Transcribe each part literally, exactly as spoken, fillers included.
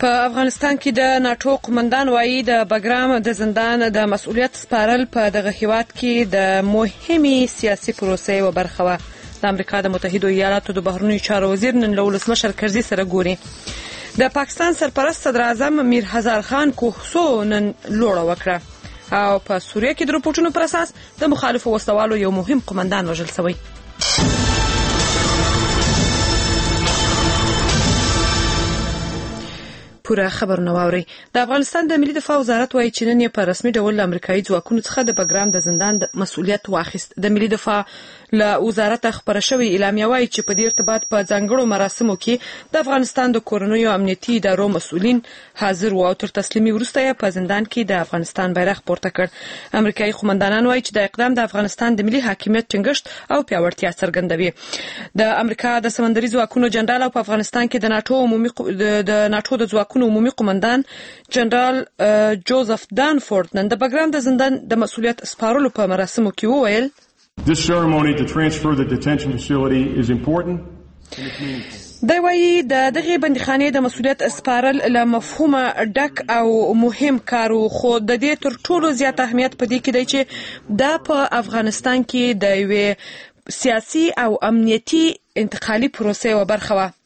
په افغانستان کې د ناټو قومندان وایي د بګرام د زندان د مسؤلیت سپارل په دغه هیواد کې د مهمې سیاسي پروسې یوه برخه وه. د امریکا د متحدو ایالاتو د بهرنیو چارو وزیر نن له ولسمشر کرزي سره ګوري. د پاکستان سرپرست صدر اعظم میر هزار خان کوهسو نن لوړه وکړه او په سوریه کې د رپورټونو پر اساس د مخالفو وسلوالو یو مهم قومندان وژل شوی. پوره خبرونه واورئ. د افغانستان د ملي دفاع وزارت وایي چې نن یې په رسمي ډول امریکایي ځواکونو څخه د بګرام د زندان د مسؤلیت واخیست. د ملي دفاع له وزارت خبره شوې اعلامیه وایي چې په دې ارتباط په ځانګړو مراسمو کې د افغانستان د کورنیو امنیتي ادارو مسؤلین حاضر وو او تر تسلیمي وروسته یې په زندان کې د افغانستان بیرغ پورته کړ. امریکایي قومندانان وایي چې د اقدام د افغانستان د ملي حاکمیت ټینګښت او پیاوړتیا څرګندوي. د امریکا د سمندري ځواکونو جنرال او په افغانستان کې د ناټو عمومي د ناټو د ځواکونو عمومي قومندان جنرال جوزف دانفورد نن د بګرام د زندان د مسؤلیت سپارلو په مراسمو کې وویل This ceremony to transfer the detention facility is important. دی وایي د دغه بندیخانې د مسؤلیت سپارل له مفهومه ډک او مهم کار خو د دې تر ټولو زیات اهمیت په دې کې دی چې دا په افغانستان کې د یوې سیاسي او امنیتي انتقالي پروسې و برخه وه.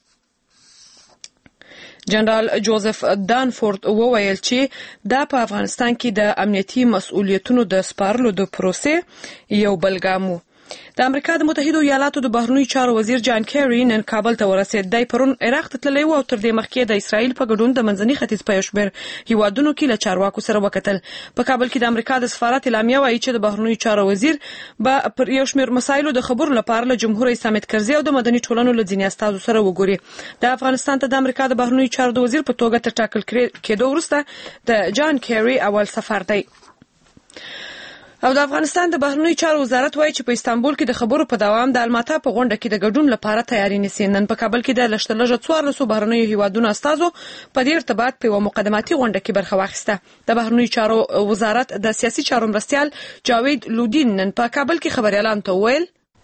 جنرال جوزف دانفورد وویل چې دا په افغانستان کې د امنیتي مسؤلیتونو د سپارلو د پروسې یو بل ګام و. د امریکا د متحدو ایالاتو د بهرنیو چارو وزیر جان کیری نن کابل ته ورسېد. دی پرون عراق ته تللی و او تر دې مخکې د اسرائیل په ګډون د منځني ختیځ په یو شمېر هیوادونو کې له چارواکو سره وکتل. په کابل کې د امریکا د سفارت اعلامیه وایي چې د بهرنیو چارو وزیر به پر یو شمېر مسایلو د خبرو لپاره له جمهور رئیس حامد کرزي او د مدني ټولنو له ځینې استازو سره وګوري. د افغانستان ته د امریکا د بهرنیو چارو د وزیر په توګه تر ټاکل کېدو وروسته د جان کیری اول سفر دی. او د افغانستان د بهرنیو چارو وزارت وایي چې په استانبول کې د خبرو په دوام د الماتا په غونډه کې د ګډون لپاره تیاری نیسي. نن په کابل کې د لږ تر لږه څوارلسو بهرنیو هیوادونو استازو په دې ارتباط په یوه مقدماتي غونډه کې برخه واخیسته. د بهرنیو چارو وزارت د سیاسي چارو مرستیال جاوید لودین نن په کابل کې خبریالانو ته وویل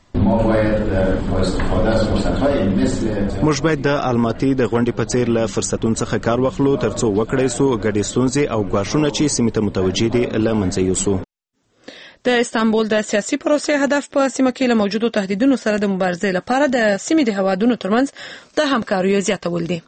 موږ باید د الماتي د غونډې په څیر له فرصتونو څخه کار واخلو ترڅو وکړای سو ګډې ستونزې او ګواښونه چې سیمې ته متوجه دي له منځه یوسو. د استانبول د سیاسي پروسې هدف په سیمه کې له موجودو تهدیدونو سره د مبارزې لپاره د سیمې د هیوادونو ترمنځ د همکاریو زیاتول دي.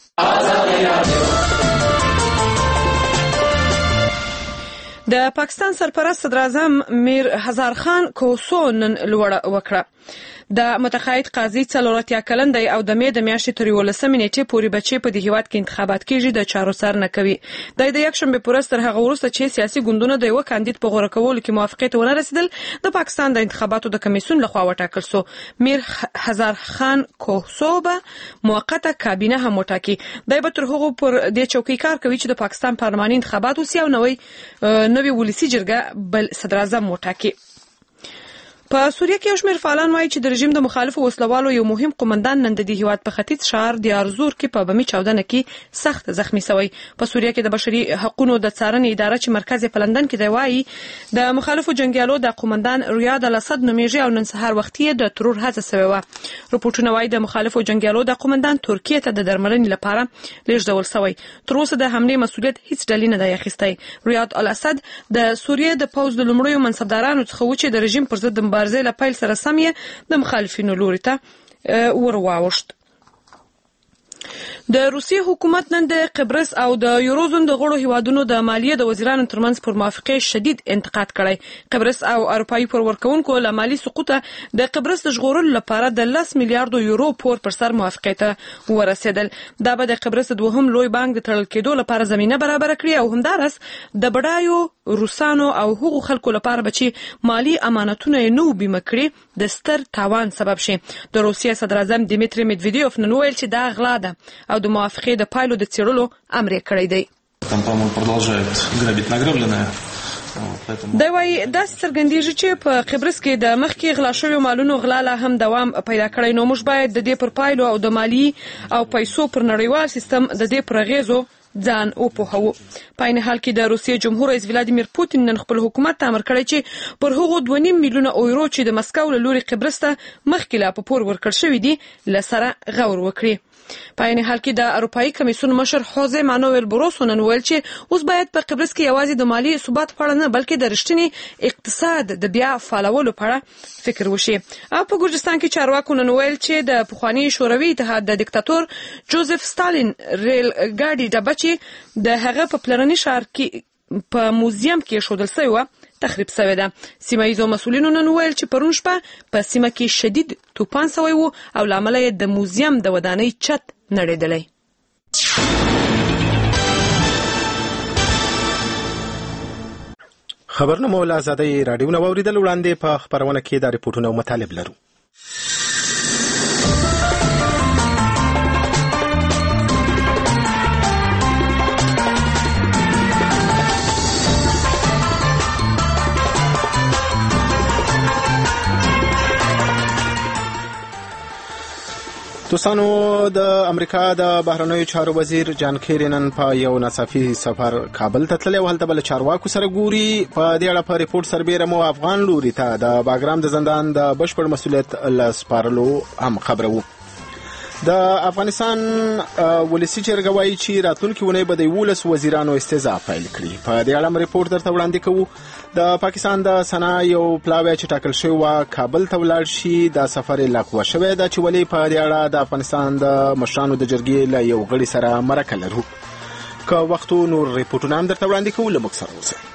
د پاکستان سرپرست صدر اعظم میر هزار خان کوهسو نن لوړه وکړه. د متقاعد قاضي څلور اتیا کلن دی او د مې د میاشتې تر یولسمې نیټې پورې بچي په دې هیواد کې انتخابات کیږي د چارو سر نه کوي. د د یکشنبه پر ورځ تر هغه وروسته چې سیاسي ګوندونه د یو کاندید په غوړه کولو کې موافقت ونه رسیدل د پاکستان د انتخاباتو د کمیسیون لخوا وټاکل شو. میر هزار خان کوهسو به موقته کابینه هم وټاکي. دی به تر هغو پر دې چوکۍ کار کوي چې د پاکستان پارلماني انتخابات وسي او نوې نوې ولسی جرګه بل صدر اعظم وټاکي. په سوریه کې یو شمېر فعالان وایي چې د رژیم د مخالفو وسلوالو یو مهم قومندان نن د دې هیواد په ختیځ ښار دیارزور کې په بمي چاودنه کې سخت زخمی شوی. په سوریه کې د بشري حقوقو د څارنې اداره چې مرکز یې په لندن کې دی وایي د مخالفو جنګیالو د قومندان ریاض الاسد نومیږي او نن سهار وختي د ترور هڅه شوې وه. رپورټونه وایي د مخالفو جنګیالو د قومندان ترکیه ته د درملنې لپاره لیږدول شوی. تر اوسه د حملې مسؤلیت هیڅ ډلې نه دی اخیستی. ریاض الاسد د سوریه د پوځ د لومړیو منصبدارانو څخه و چې د رژیم پر ضد مبارزې له پیل سره سم یې د مخالفینو لوري ته ورواوښت. د روسیې حکومت نن د قبرس او د یوروزون د غړو هیوادونو د مالیې د وزیرانو ترمنځ پر موافقې شدید انتقاد کړی. قبرس او اروپایي پور ورکوونکو له مالي سقوطه د قبرس د ژغورلو لپاره د لس میلیارډو یورو پور پر سر موافقې ته ورسېدل. دا به د قبرس د دوهم لوی بانک د تړل کېدو لپاره زمینه برابر کړي او همدارس د بډایو روسانو او هغو خلکو لپاره به چې مالي امانتونه یې نو بیمه کړي د ستر تاوان سبب شي. د روسیې صدر اعظم دیمیتری میدویدیوف نن وویل چې دا غلا ده او د موافقې د پایلو د څېړلو امر یې کړی دی. دی وایي داسې څرګندېږي چې په قبرس کې د مخکې غلا شویو مالونو غلا لا هم دوام پیدا کړی. نو موږ باید د دې پر پایلو او د مالي او پیسو پر نړیوال سیستم د دې پر اغېزو ځان وپوهوو. په عین حال کې د روسیې جمهور رئیس ولادیمیر پوتین نن خپل حکومت ته امر کړی چې پر هغو دوه نیم میلیونه یورو چې د مسکو له لوري قبرس ته مخکې لا په پور ورکړل شوي دي له سره غور وکړي. په عین حال کې د اروپایي کمیسیون مشر خوزه مانوئل بروسو نن ویل چې اوس باید په قبرس کې یوازې د مالی ثبات په اړه نه بلکې د رښتینی اقتصاد د بیا فعالولو په اړه فکر وشي. او په ګورجستان کې چارواکو نن ویل چې د پخوانی شوروي اتحاد د دیکتاتور جوزف ستالین ریل ګاډي ډبه چې د هغه په پلرني ښار کې په موزیم کې ښودل شوی و تخریب شوی ده. سیمه ییزو مسؤلینو نن ویل چې پرون شپه په سیمه کې شدید توپان شوی و او له امله یې د موزیم د ودانۍ چت نړېدلی. خبرنامه له آزادۍ راډیو نه واوریدل. وړاندې په خبرونه کې د ریپورټونو مطالب لرو. دوستانو، د امریکا د بهرنیو چارو وزیر جان کیری نن په یو ناڅاپي سفر کابل ته تللی او هلته به له چارواکو سره ګوري. په دې اړه په ریپورټ سربیره مو افغان لوري ته د باګرام د زندان د بشپړ مسؤلیت له سپارلو هم خبره وو. د افغانستان ولسي جرګه وایي چې راتلونکي اونۍ به د یولس وزیرانو استعزا پیل کړي. په دې اړه ریپورټ درته وړاندې کوو. د پاکستان د سنا یو پلاوی چې ټاکل شوی و کابل ته ولاړ شي، د سفر لغوه شوی ده چې ولې په دې اړه د افغانستان د مشرانو د جرګې له یو غړي سره مرکه لرو. که وختو نور ریپورټونه هم درته وړاندې کوو، له موږ سره اوسئ.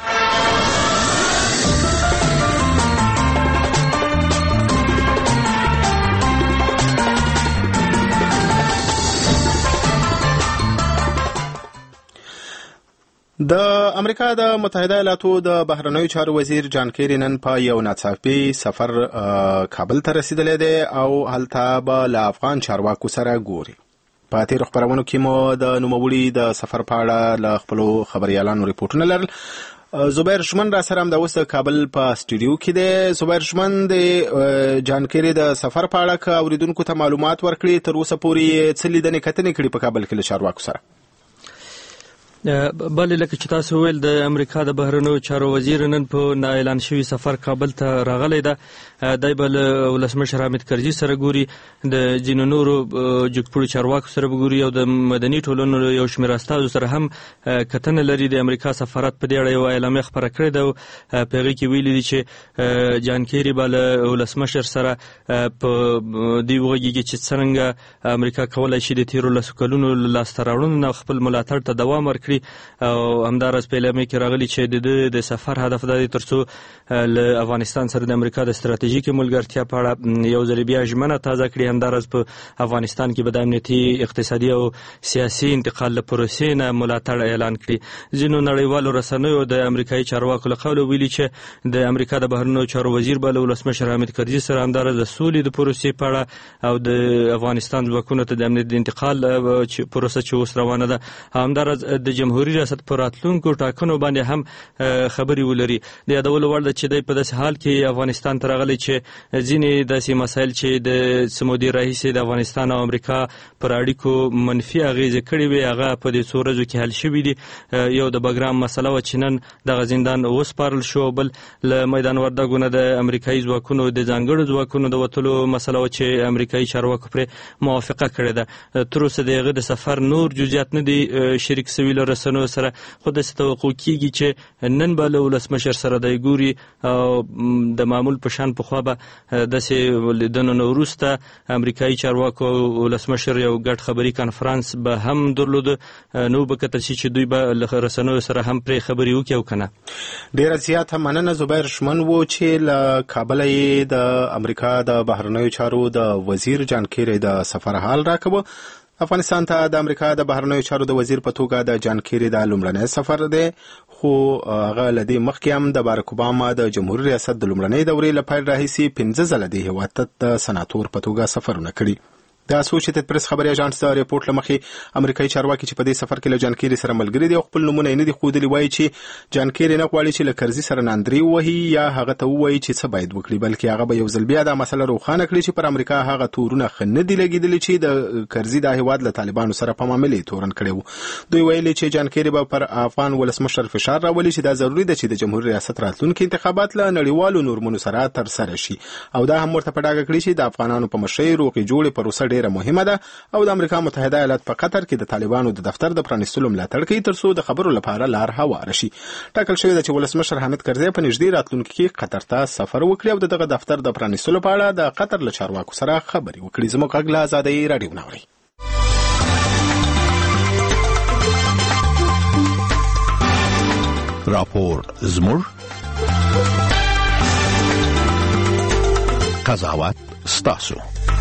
د امریکا د متحده ایالاتو د بهرنیو چارو وزیر جان کیری نن په یو ناڅاپي سفر کابل ته رسیدلی دی او هلته به له افغان چارواکو سره ګوري. په تېرو خپرونو کې مو د نوموړي د سفر په اړه له خپلو خبریالانو ریپورټونه لرل. زبیر شمن را سره هم د اوس کابل په سټوډیو کې دی. زبیر شمن د جان کیری د سفر په اړه که اوریدونکو ته معلومات ورکړي، تر اوسه پورې څه لیدنې کتنې کړي په کابل کې له چارواکو سره؟ بلې لکه چې تاسو ویل، د امریکا د بهرنیو چارو وزیر نن په نا اعلان شوي سفر کابل ته راغلی ده. دی به له ولسمشر حامد کرزي سره ګوري، د ځینو نورو جګپوړو چارواکو سره به ګوري او د مدني ټولنو یو شمېر استازو سره هم کتنه لري. د امریکا سفارت په دې اړه یوه اعلامیه خپره کړې ده او په هغې کې ویلي دي چې جان کیری به له ولسمشر سره په دې وغږېږي چې څرنګه امریکا کولی شي د تېرو لسو کلونو له لاسته راوړنو نه خپل ملاتړ ته دوام ورکړي. او همداراز په اعلامیه کې راغلي چې د ده د سفر هدف دا دی تر څو له افغانستان سره د امریکا د ستراتیژیکې ملګرتیا په اړه یو ځل بیا ژمنه تازه کړي. همداراز په افغانستان کې به د امنیتي، اقتصادي او سیاسي انتقال له پروسې نه ملاتړ اعلان کړي. ځینو نړیوالو رسنیو د امریکایي چارواکو له قوله ویلي چې د امریکا د بهرنیو چارو وزیر به له ولسمشر حامد کرزي سره همداراز د سولې د پروسې په اړه او د افغانستان ځواکونو ته د امنیت د انتقال پروسه چې اوس روانه ده، همداراز د جمهوریت ریاست پر راتلونکو ټاکنو باندې هم خبرې ولري. د یادولو وړ ده چې دی په داسې حال کې افغانستان ته راغلی چې ځینې داسې مسایل چې د څه مودې راهیسې د افغانستان او امریکا پر اړیکو منفي اغېزې کړې وې، هغه په دې څو ورځو کې حل شوي دي. یو د بګرام مسله وه چې نن دغه زندان وسپارل شو، بل له میدان وردګو نه د امریکایي ځواکونو د ځانګړو ځواکونو د وتلو مسله وه چې امریکایي چارواکو پرې موافقه کړې ده. تر اوسه د هغه د سفر نور جزئیات نه دي شریک سوي له رسنیو سره، خو داسې توقع کېږي چې نن به له ولسمشر سره دی ګوري او د معمول په شان پخوا به داسې لیدنو نه وروسته امریکایي چارواکو او ولسمشر یو ګډ خبري کنفرانس به هم درلوده. نو به کتل شي چې دوی به له رسنیو سره هم پرې خبرې وکړي او که نه. ډېره زیاته مننه زبیر شمن و چې له کابله یې د امریکا د بهرنیو چارو د وزیر جان کیری د سفر حال راکوه. افغانستان ته د امریکا د بهرنیو چارو د وزیر په توګه د جان کیری د لومړنی سفر دی، خو هغه له دې مخکې هم د باراک اوباما د جمهوریت ریاست د لومړنۍ دورې له پیل راهیسې پنځه ځله د هېواد ته د سناتور په توګه سفرونه کړي. د اسوسییټډ پریس خبري اژانس د ریپورت لمخې امریکایي چارواکي چې په دې سفر کې له جان کیری سره ملګری دي او خپل نمونه یې نه دي ښودلي وایي چې جان کیری نه غواړي چې له کرزي سره ناندري ووهي یا هغه ته ووایي چې څه باید وکړي، بلکې هغه به یو ځل بیا دا مسله روښانه کړي چې پر امریکا هغه تورونه ښه نه دي لګېدلي چې د کرزي دا هیواد له طالبانو سره په معاملې تورن کړی و. دوی ویلي چې جان کیری به پر افغان ولسمشر فشار راولي چې دا ضروري ده چې د جمهوریت ریاست راتلونکي انتخابات له نړیوالو نورمونو سره ترسره شي او دا هم ورته په ډاګه کړي چې د افغانانو په مشرۍ روغې جوړې پروسه ډیره مهمه ده او د امریکا متحده ایالات په قطر کې د طالبانو د دفتر د پرانیستلو ملاتړ کوي ترڅو د خبرو لپاره لار هواره شي. ټاکل شوی ده چې ولسمشر حامد کرزي په نږدې راتلونکي کې قطر ته سفر وکړي او دغه دفتر د پرانیستلو په اړه د قطر له چارواکو سره خبرې وکړي. زموږ غږ له آزادۍ راډیو ناوري. راپور زموږ قضاوت ستاسو.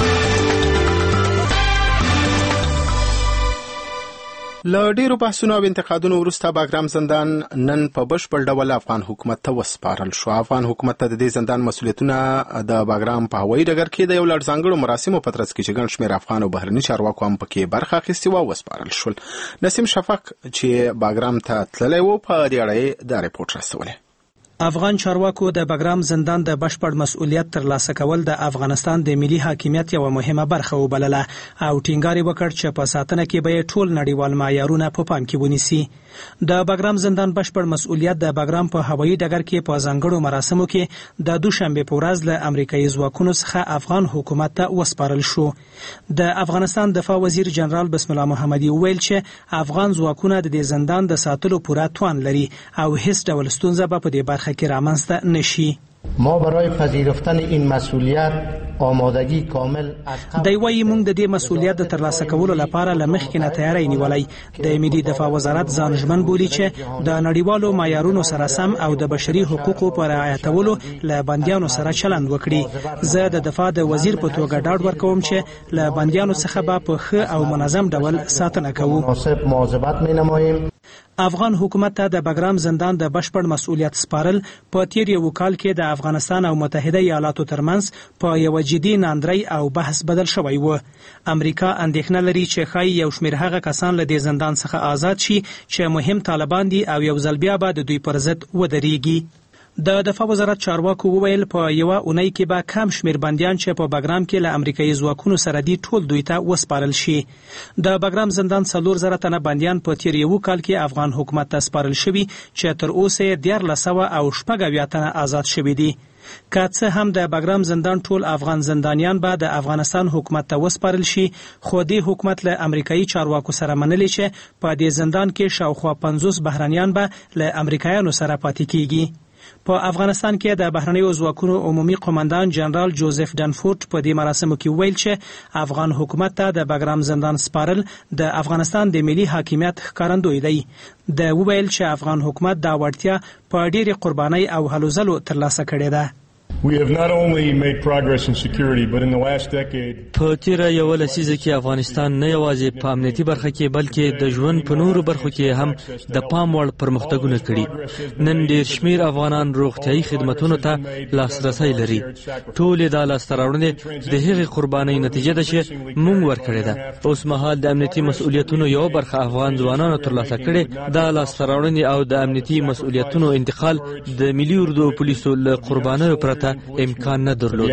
له ډیرو بحثونو او انتقادونو وروسته باګرام زندان نن په بشپړ ډول افغان حکومت ته وسپارل شو. افغان حکومت ته د دې زندان مسؤلیتونه د باګرام په هوایي ډګر کې د یو لړ ځانګړو مراسمو په ترڅ کې چې ګڼ شمېر افغان او بهرني چارواکو هم پکې برخه اخیستې وه وسپارل شول. نسیم شفق چې باګرام ته تللی و په دې اړه د ریپورت رسولی. افغان چارواکو د باګرام زندان د بشپړ مسؤلیت ترلاسه کول د افغانستان د ملي حاکمیت یوه مهمه برخه وبلله او ټینګار یې وکړ چې په ساتنه کې به ټول نړیوال معیارونه په پام کې ونیسي. د باګرام زندان بشپړ مسؤلیت د باګرام په هوایي ډګر کې په ځانګړو مراسمو کې د دوشنبه په ورځ له امریکایي ځواکونو څخه افغان حکومت ته وسپارل شو. د افغانستان دفاع وزیر جنرال بسم الله محمدي ویل چې افغان ځواکونه د دې زندان د ساتلو پوره توان لري او هیڅ ډول ستونزه به په دې برخه کې رامنځته نشي. ما برای پذیرفتن این مسئولیت آمادگی کامل از قبل دی وایي موږ د دې مسؤلیت د ترلاسه کولو لپاره له مخکې نه تیاری نیولی. د ملي دفاع وزارت ځان ژمن بولي چې د نړیوالو معیارونو سره سم او د بشري حقوقو په رعایتولو له بندیانو سره چلند وکړي. زه د دفاع د وزیر په توګه ډاډ ورکوم چې له بندیانو څخه به په ښه او منظم ډول ساتنه کوو. مناسب مواظبت مینماییم. افغان حکومت ته د باګرام زندان د بشپړ مسؤلیت سپارل په تیر یو کال کې د افغانستان او متحده ایالاتو ترمنځ په یو جدي ناندرۍ او بحث بدل شوی و. امریکا اندېښنه لري چې ښایي یو شمېر هغه کسان له دې زندان څخه آزاد شي چې مهم طالبان دي او یو ځل بیا به د دوی پر ضد ودرېږي. د دفاع وزارت چارواکو وویل په یوه اونۍ کې به کم شمېر بندیان چې په باګرام کې له امریکایي ځواکونو سره دي ټول دوی ته وسپارل شي. د باګرام زندان څلور زره تنه بندیان په تیر یو کال کې افغان حکومت ته سپارل شوي چې تر اوسه یې دیارلس سوه او شپږ اویا تنه آزاد شوي دي. که څه هم د باګرام زندان ټول افغان زندانیان به د افغانستان حکومت ته وسپارل شي، خو دې حکومت له امریکایي چارواکو سره منلي چې په دې زندان کې شاوخوا پنځوس بهرنیان به له امریکایانو سره پاتې کیږي. په افغانستان کې د بهرنیو ځواکونو عمومي قومندان جنرال جوزف ډنفورد په دې مراسمو کې ویل چې افغان حکومت ته د باګرام زندان سپارل د افغانستان د ملي حاکمیت ښکارندوی دی. د ویل چې افغان حکومت دا وړتیا په ډېرې قربانۍ او هلو ځلو ترلاسه کړې ده. We have not only made progress in security, but in the last decade په تیر یو لسیزه کې افغانستان نه یوازې په امنیتي برخه کې بلکې د ژوند په نورو برخو کې هم د پام وړ پرمختګونه کړي. نن ډېر شمېر افغانان روغتیايي خدماتونو ته لاسرسی لري. ټول د لاسته راوړنې د هغې قربانۍ نتیجه ده چې موږ ورکړې ده. اوس مهال د امنیتي مسؤلیتونو یو برخه افغان ځوانانو ترلاسه کړې. دا لاسته راوړنې او د امنیتي مسؤلیتونو انتقال د ملي اردو پولیسو له قربانیو پرته امکان نه درلود.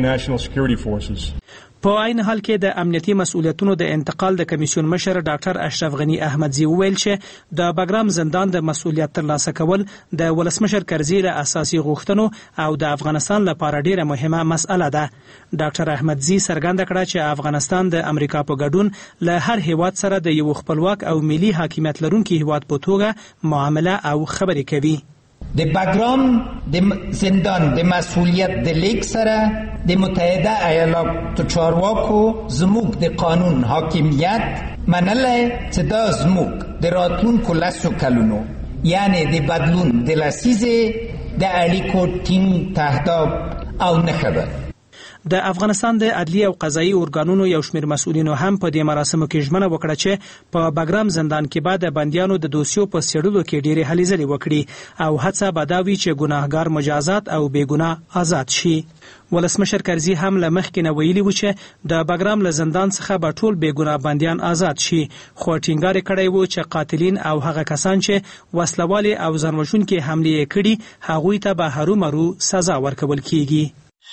په عین حال کې د امنیتي مسؤلیتونو د انتقال د کمیسیون مشر ډاکټر اشرف غنی احمدزی ویل چې د باګرام زندان د مسؤلیت ترلاسه کول د ولسمشر کرزي له اساسي غوښتنو او د افغانستان لپاره ډیره مهمه مسأله ده. ډاکټر احمدزی څرګنده کړه چې افغانستان د امریکا په ګډون له هر هیواد سره د یو خپلواک او ملي حاکمیت لرونکي هیواد په توګه معامله او خبرې کوي. د باګرام د زندان د مسئولیت د لیک سره د متحده ایالاتو چارواکو زموږ د قانون حاکمیت منله چې دا زموږ د راتلونکو لسو کلونو یعنی د بدلون د لسیزې د اړیکو ټینګ تهداب او نښه ده. د افغانستان د عدلي او قضایي ارګانونو یو شمېر مسؤلینو هم په دې مراسمو کې ژمنه وکړه چې په باګرام زندان کې به د بندیانو د دوسیو په څېړلو کې ډېرې هلې ځلې وکړي او هڅه به دا وي چې ګناهګار مجازات او بېګناه آزاد شي. ولسمشر کرزي هم له مخکې نه ویلي و چې د باګرام له زندان څخه به ټول بېګناه بندیان آزاد شي، خو ټینګار یې کړی و چې قاتلین او هغه کسان چې وسلوالې او ځانوژونکې حملې یې کړي هغوی ته به هرومرو سزا ورکول کیږي.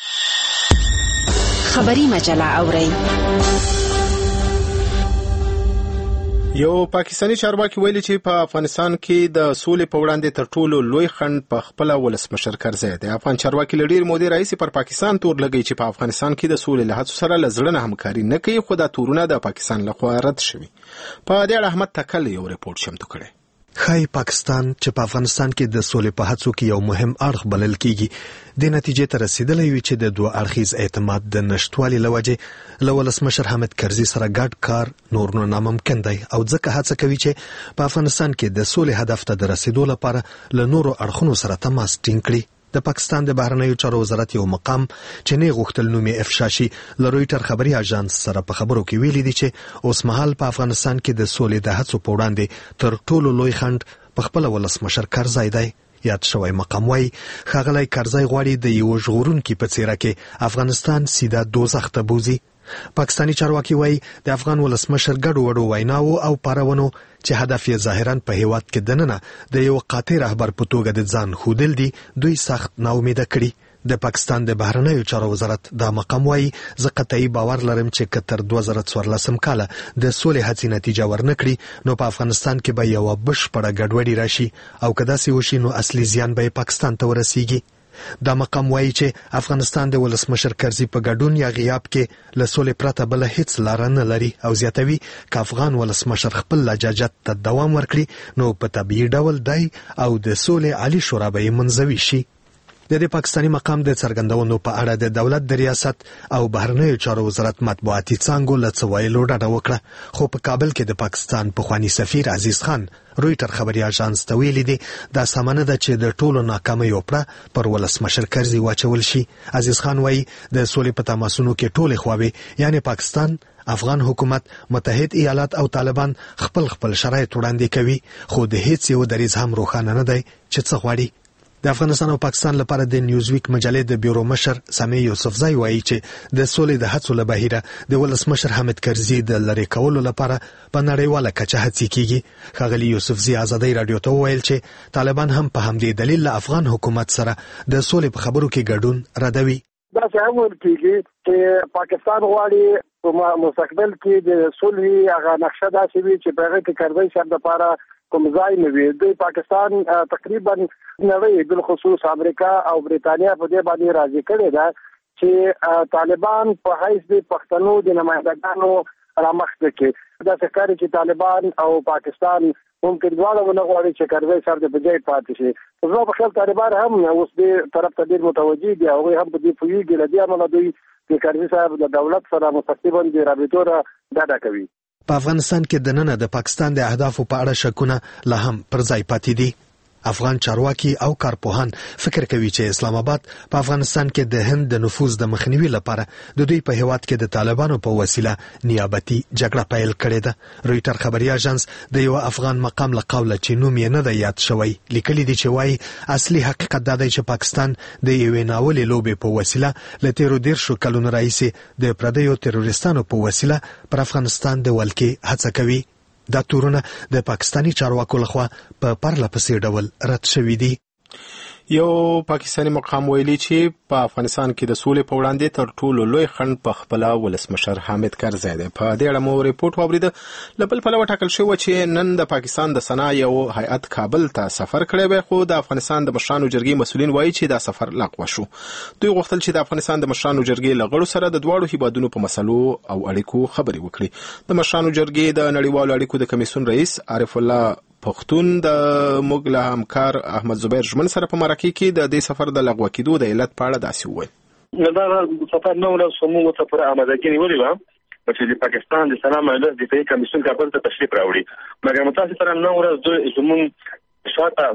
خبری مجله اورئ. یو پاکستانی چارواکي ویلي چې په افغانستان کې د سولې په وړاندې تر ټولو لوی خنډ په خپل ولسمشر کرزي دی. افغان چارواکي له ډېر مودې راهیسې پر پاکستان تور لګوي چې په افغانستان کې د سولې له هڅو سره له زړه نه همکاري نه کوي، خو دا تورونه د پاکستان لخوا رد شوي. په دې اړه احمد تکل یو رپورټ چمتو کړی. خای پاکستان چې په افغانستان کې د سولې په هڅو کې یو مهم اړخ بلل کیږي، د نتیجې ته رسیدلی وي چې د دوه اړخیز اعتماد د نشټوالي له وجې له ولسمشر حامد کرزي سره ګډ کار نور نو ناممکن دی او ځکه هڅه کوي چې په افغانستان کې د سولې هدف ته د رسیدو لپاره له نورو اړخونو سره تماس ټینګ کړي. د پاکستان د بهرنیو چارو وزارت یو مقام چې نه غوښتل نوم یې افشا شي له رویټر خبري اژانس سره په خبرو کې ویلي دي چې اوس مهال په افغانستان کې د سولې د هڅو په وړاندې تر ټولو لوی خنډ په خپل ولسمشر کرزي دی. یاد شوی مقام وايي ښاغلی کرزي غواړي د یو ژغورونکي په څیره کې افغانستان سیده دوزخ ته بوزي. پاکستانی چارواکي وايي د افغان ولسمشر ګډو وډو ویناو او پارونو چې هدف یې ظاهرا په هیواد کې دننه د یو قاطع رهبر په توګه د ځان ښودل دي دوی سخت ناامیده کړي. د پاکستان د بهرنیو چارو وزارت دا مقام وايي زه قطعي باور لرم چې که تر دوه زره څوارلسم کاله د سولې هڅې نتیجه ورنکړي نو په افغانستان کې به یوه بشپړه ګډوډي راشي او که داسې وشي نو اصلي زیان به پاکستان ته ورسیږي. دا مقام وايي چې افغانستان د ولسمشر کرزي په ګډون یا غیاب کې له سولې پرته بل هیڅ لار نه لري او زیاتوي که افغان ولسمشر خپل لجاجت ته دوام ورکړي نو په طبيعي ډول دی او د سولې عالی شورا به منځوي شي. د دې پاکستانی مقام د څرګندونو په اړه د دولت د ریاست او بهرنیو چارو وزارت مطبوعاتي څانګو له څه ویلو ډډه وکړه، خو په کابل کې د پاکستان پخوانی سفیر عزیز خان رویټر خبري اژانس ته ویلي دي دا سمانه ده چې د ټولو ناکامیو پړه پر ولسمشر کرزي واچول شي. عزیز خان وايي د سولې په تماسونو کې ټولې خواوې یعنی پاکستان، افغان حکومت، متحد ایالات او طالبان خپل خپل شرایط وړاندې کوي، خو د هیڅ یو دریځ هم روښانه نه دی چې څه غواړي. د افغانستان او پاکستان لپاره د نیوزویک مجلې د بیورو مشر سامي یوسفزای وایي چې د سولې د هڅو له بهیره د ولسمشر حامد کرزي د لری کولو لپاره په نړیواله کچه هڅې کیږي. ښاغلي یوسفزي ازادۍ رادیو ته وویل چې طالبان هم په همدې دلیل له افغان حکومت سره د سولې په خبرو کې ګډون ردوي. دا څه هم ورکیږي چې پاکستان غواړي په مستقبل کې د سولې هغه نقشه داسې وي چې په هغه کې کرزي صاحب لپاره کوم ځای نه وي. د پاکستان تقریبا نړۍ بالخصوص امریکا او بریتانیا په دې باندې راضي کړي ده چې طالبان په حیث د پښتنو د نمائندګانو رامخته کې دا څرګند چې طالبان او پاکستان ممکن دواړه ونه غواړي چې کرزي سره د بجای پاتې شي. زه په خپل طالبان هم اوس دې طرف ته ډېر متوجي دي او هم په دې پوهیږي لدی عمل دوی د کرزي صاحب د دولت سره مستقیما د رابطو را ډاډه کوي. په افغانستان کې د نن د پاکستان د اهدافو په اړه شکونه لا هم پر ځای پاتې دي. افغان چارواکي او کارپوهان فکر کوي چې اسلام آباد په افغانستان کې د هند د نفوذ د مخنیوي لپاره د دوی په هیواد کې د طالبانو په وسیله نیابتي جګړه پیل کړې ده. رویټر خبري اژانس د یو افغان مقام له قوله چې نوم یې نه دی یاد شوی لیکلي دي چې وایي اصلي حقیقت دا دی چې پاکستان د یوې ناولې لوبې په وسیله له تیرو دیرشو کلونو راهیسې د پردیو تروریستانو په وسیله پر افغانستان د ولکې هڅه کوي. دا تورونه د پاکستانی چارواکو لخوا په پرله پسې ډول رد شوي دي. یو پاکستانی مقام ویلي چې په افغانستان کې د سولې په وړاندې تر ټولو لوی خنډ په خپل ولسمشر حامد کرزي دی. په دې اړه مو ریپورت واوریده. له بل پلوه ټاکل شوی چې نن د پاکستان د سنا یو هیئت کابل ته سفر کړی وي، خو د افغانستان د مشرانو جرګې مسؤلین وایي چې دا سفر لغوه شو. دوی غوښتل چې د افغانستان د مشرانو جرګې له غړو سره د دواړو هیوادونو په مسلو او اړیکو خبرې وکړي. د مشرانو جرګې د نړیوالو اړیکو د کمیسیون رئیس عارف الله پښتون د موږ له همکار احمد زبیر ژمن سره په مرکه کې د دې سفر د لغوه کېدو د علت په اړه داسې وویل. دا سفر نو له سمو ته پر آمادګي نیولې و چې د پاکستان د سنا مجلس د دفاعي کمیسیون کابل ته تشریف راوړي، مګر متاسفانه نو ورځ دوی زموږ شاته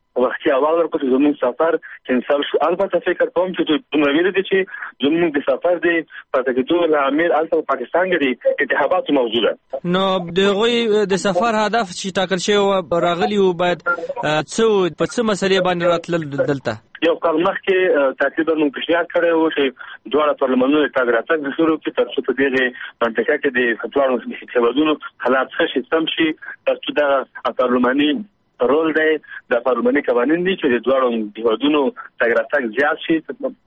وختي اواز ورکړو چې زموږ سفر کینسل شو. البته فکر کوم چې دومره ویل دي چې زموږ د سفر دی پاتې کېدو لامل البته پاکستان کې دي اتحادات موجوده. نو دغه د سفر هدف چې ټاکل شوی راغلی و باید څه په څه مسلې باندې راتلل دلته؟ یو کال مخکې تقریبا موږ پیشنهاد کړی و چې دواړه پارلمانونو تګ راتګ شروع کړي تر څو په دغه منطقه کې د دواړو هیوادونو حالات ښه شي سم شي تر څو دغه پارلماني رول دی د پارلماني قوانین دي چې د دواړو هیوادونو تګ راتګ زیات شي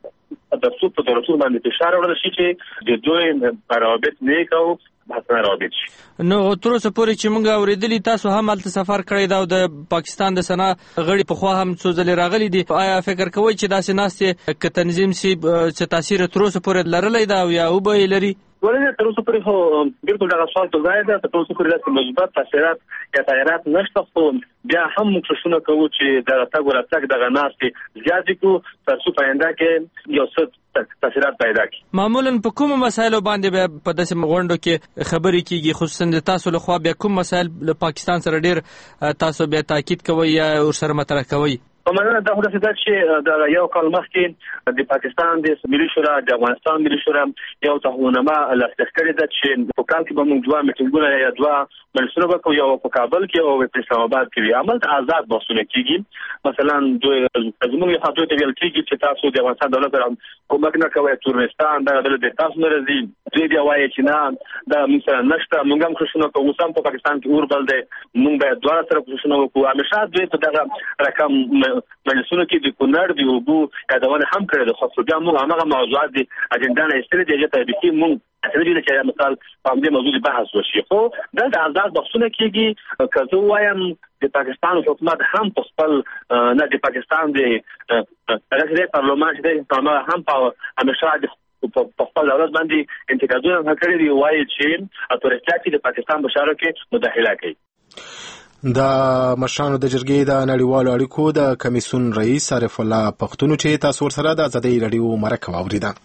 تر څو په دولتونو باندې فشار وړل شي چې د دوی روابط نیک او بهتر روابط شي. نو تر اوسه پورې چې موږ اوریدلی تاسو هم هلته سفر کړی دا او د پاکستان د سنا غړي په خوا هم څو ځلې راغلي دي، آیا فکر کوئ چې داسې ناستې که تنظیم سي څه تاثیر تر اوسه پورې لرلی دا او یا وبه یې لري؟ ولې تر اوسه پورې خو بالکل دغه سوال ته ځای ده. تر اوسه پورې داسې مثبت تاثیرات یا تغیرات نشته، خو بیا هم موږ کوښښونه کوو چې دغه تګ ورتګ دغه ناستې زیاتې کړو تر څو په آینده کې یو څه تاثیرات پیدا کړي. معمولا په کومو مسایلو باندې په داسې غونډو کې خبرې کیږي، خصوصا د تاسو له خوا بیا کوم مسایل له پاکستان سره ډیر تاسو بیا تاکید کوئ یا ورسره مطرح کوئ؟ په معنا دا خو د چې د یو کال مخکې د پاکستان د ملي شورا د افغانستان ملي شورا یو تهونما لاسلیک کړی ده چې په کال کې به موږ دوه میټینګونه یا دوه مجلسونه وکړو، یو په کابل کې او په اسلام آباد کې. عمل ته آزاد بحثونه کیږي. مثلا دوی زموږ یو خاطر ته ویل کیږي چې تاسو د افغانستان دولت سره کومک نه کوئ، تورنستان دا د تاسو نه راځي، دوی دی وایي چې نه دا موږ سره نشته. موږ هم کوښښونه کوو سم په پاکستان کې اور بل دی، موږ باید دواړه سره کوښښونه وکړو. همیشه دوی په دغه رقم مجلسونو کې د کونړ دی اوبو یادونه هم کړې ده، خو بیا موږ هغه موضوعات دي اجنډا نه ایستلې دي هغه ته به موږ اصلي چې مثال په دې موضوع بحث وشي. خو دلته آزاد بحثونه کېږي. که زه وایم د پاکستان حکومت هم په خپل نه د پاکستان د هغه پارلمان چې هم په همیشه په خپل دولت باندې انتقادونه کړي دي، وایي چې اتوریتي د پاکستان په چارو کې مداخله کوي. د مشرانو د جرګې د نړیوالو اړیکو د کمیسیون رئیس عارف الله پښتون چې تاسو ورسره د ازادۍ رادیو مرکه واوریده.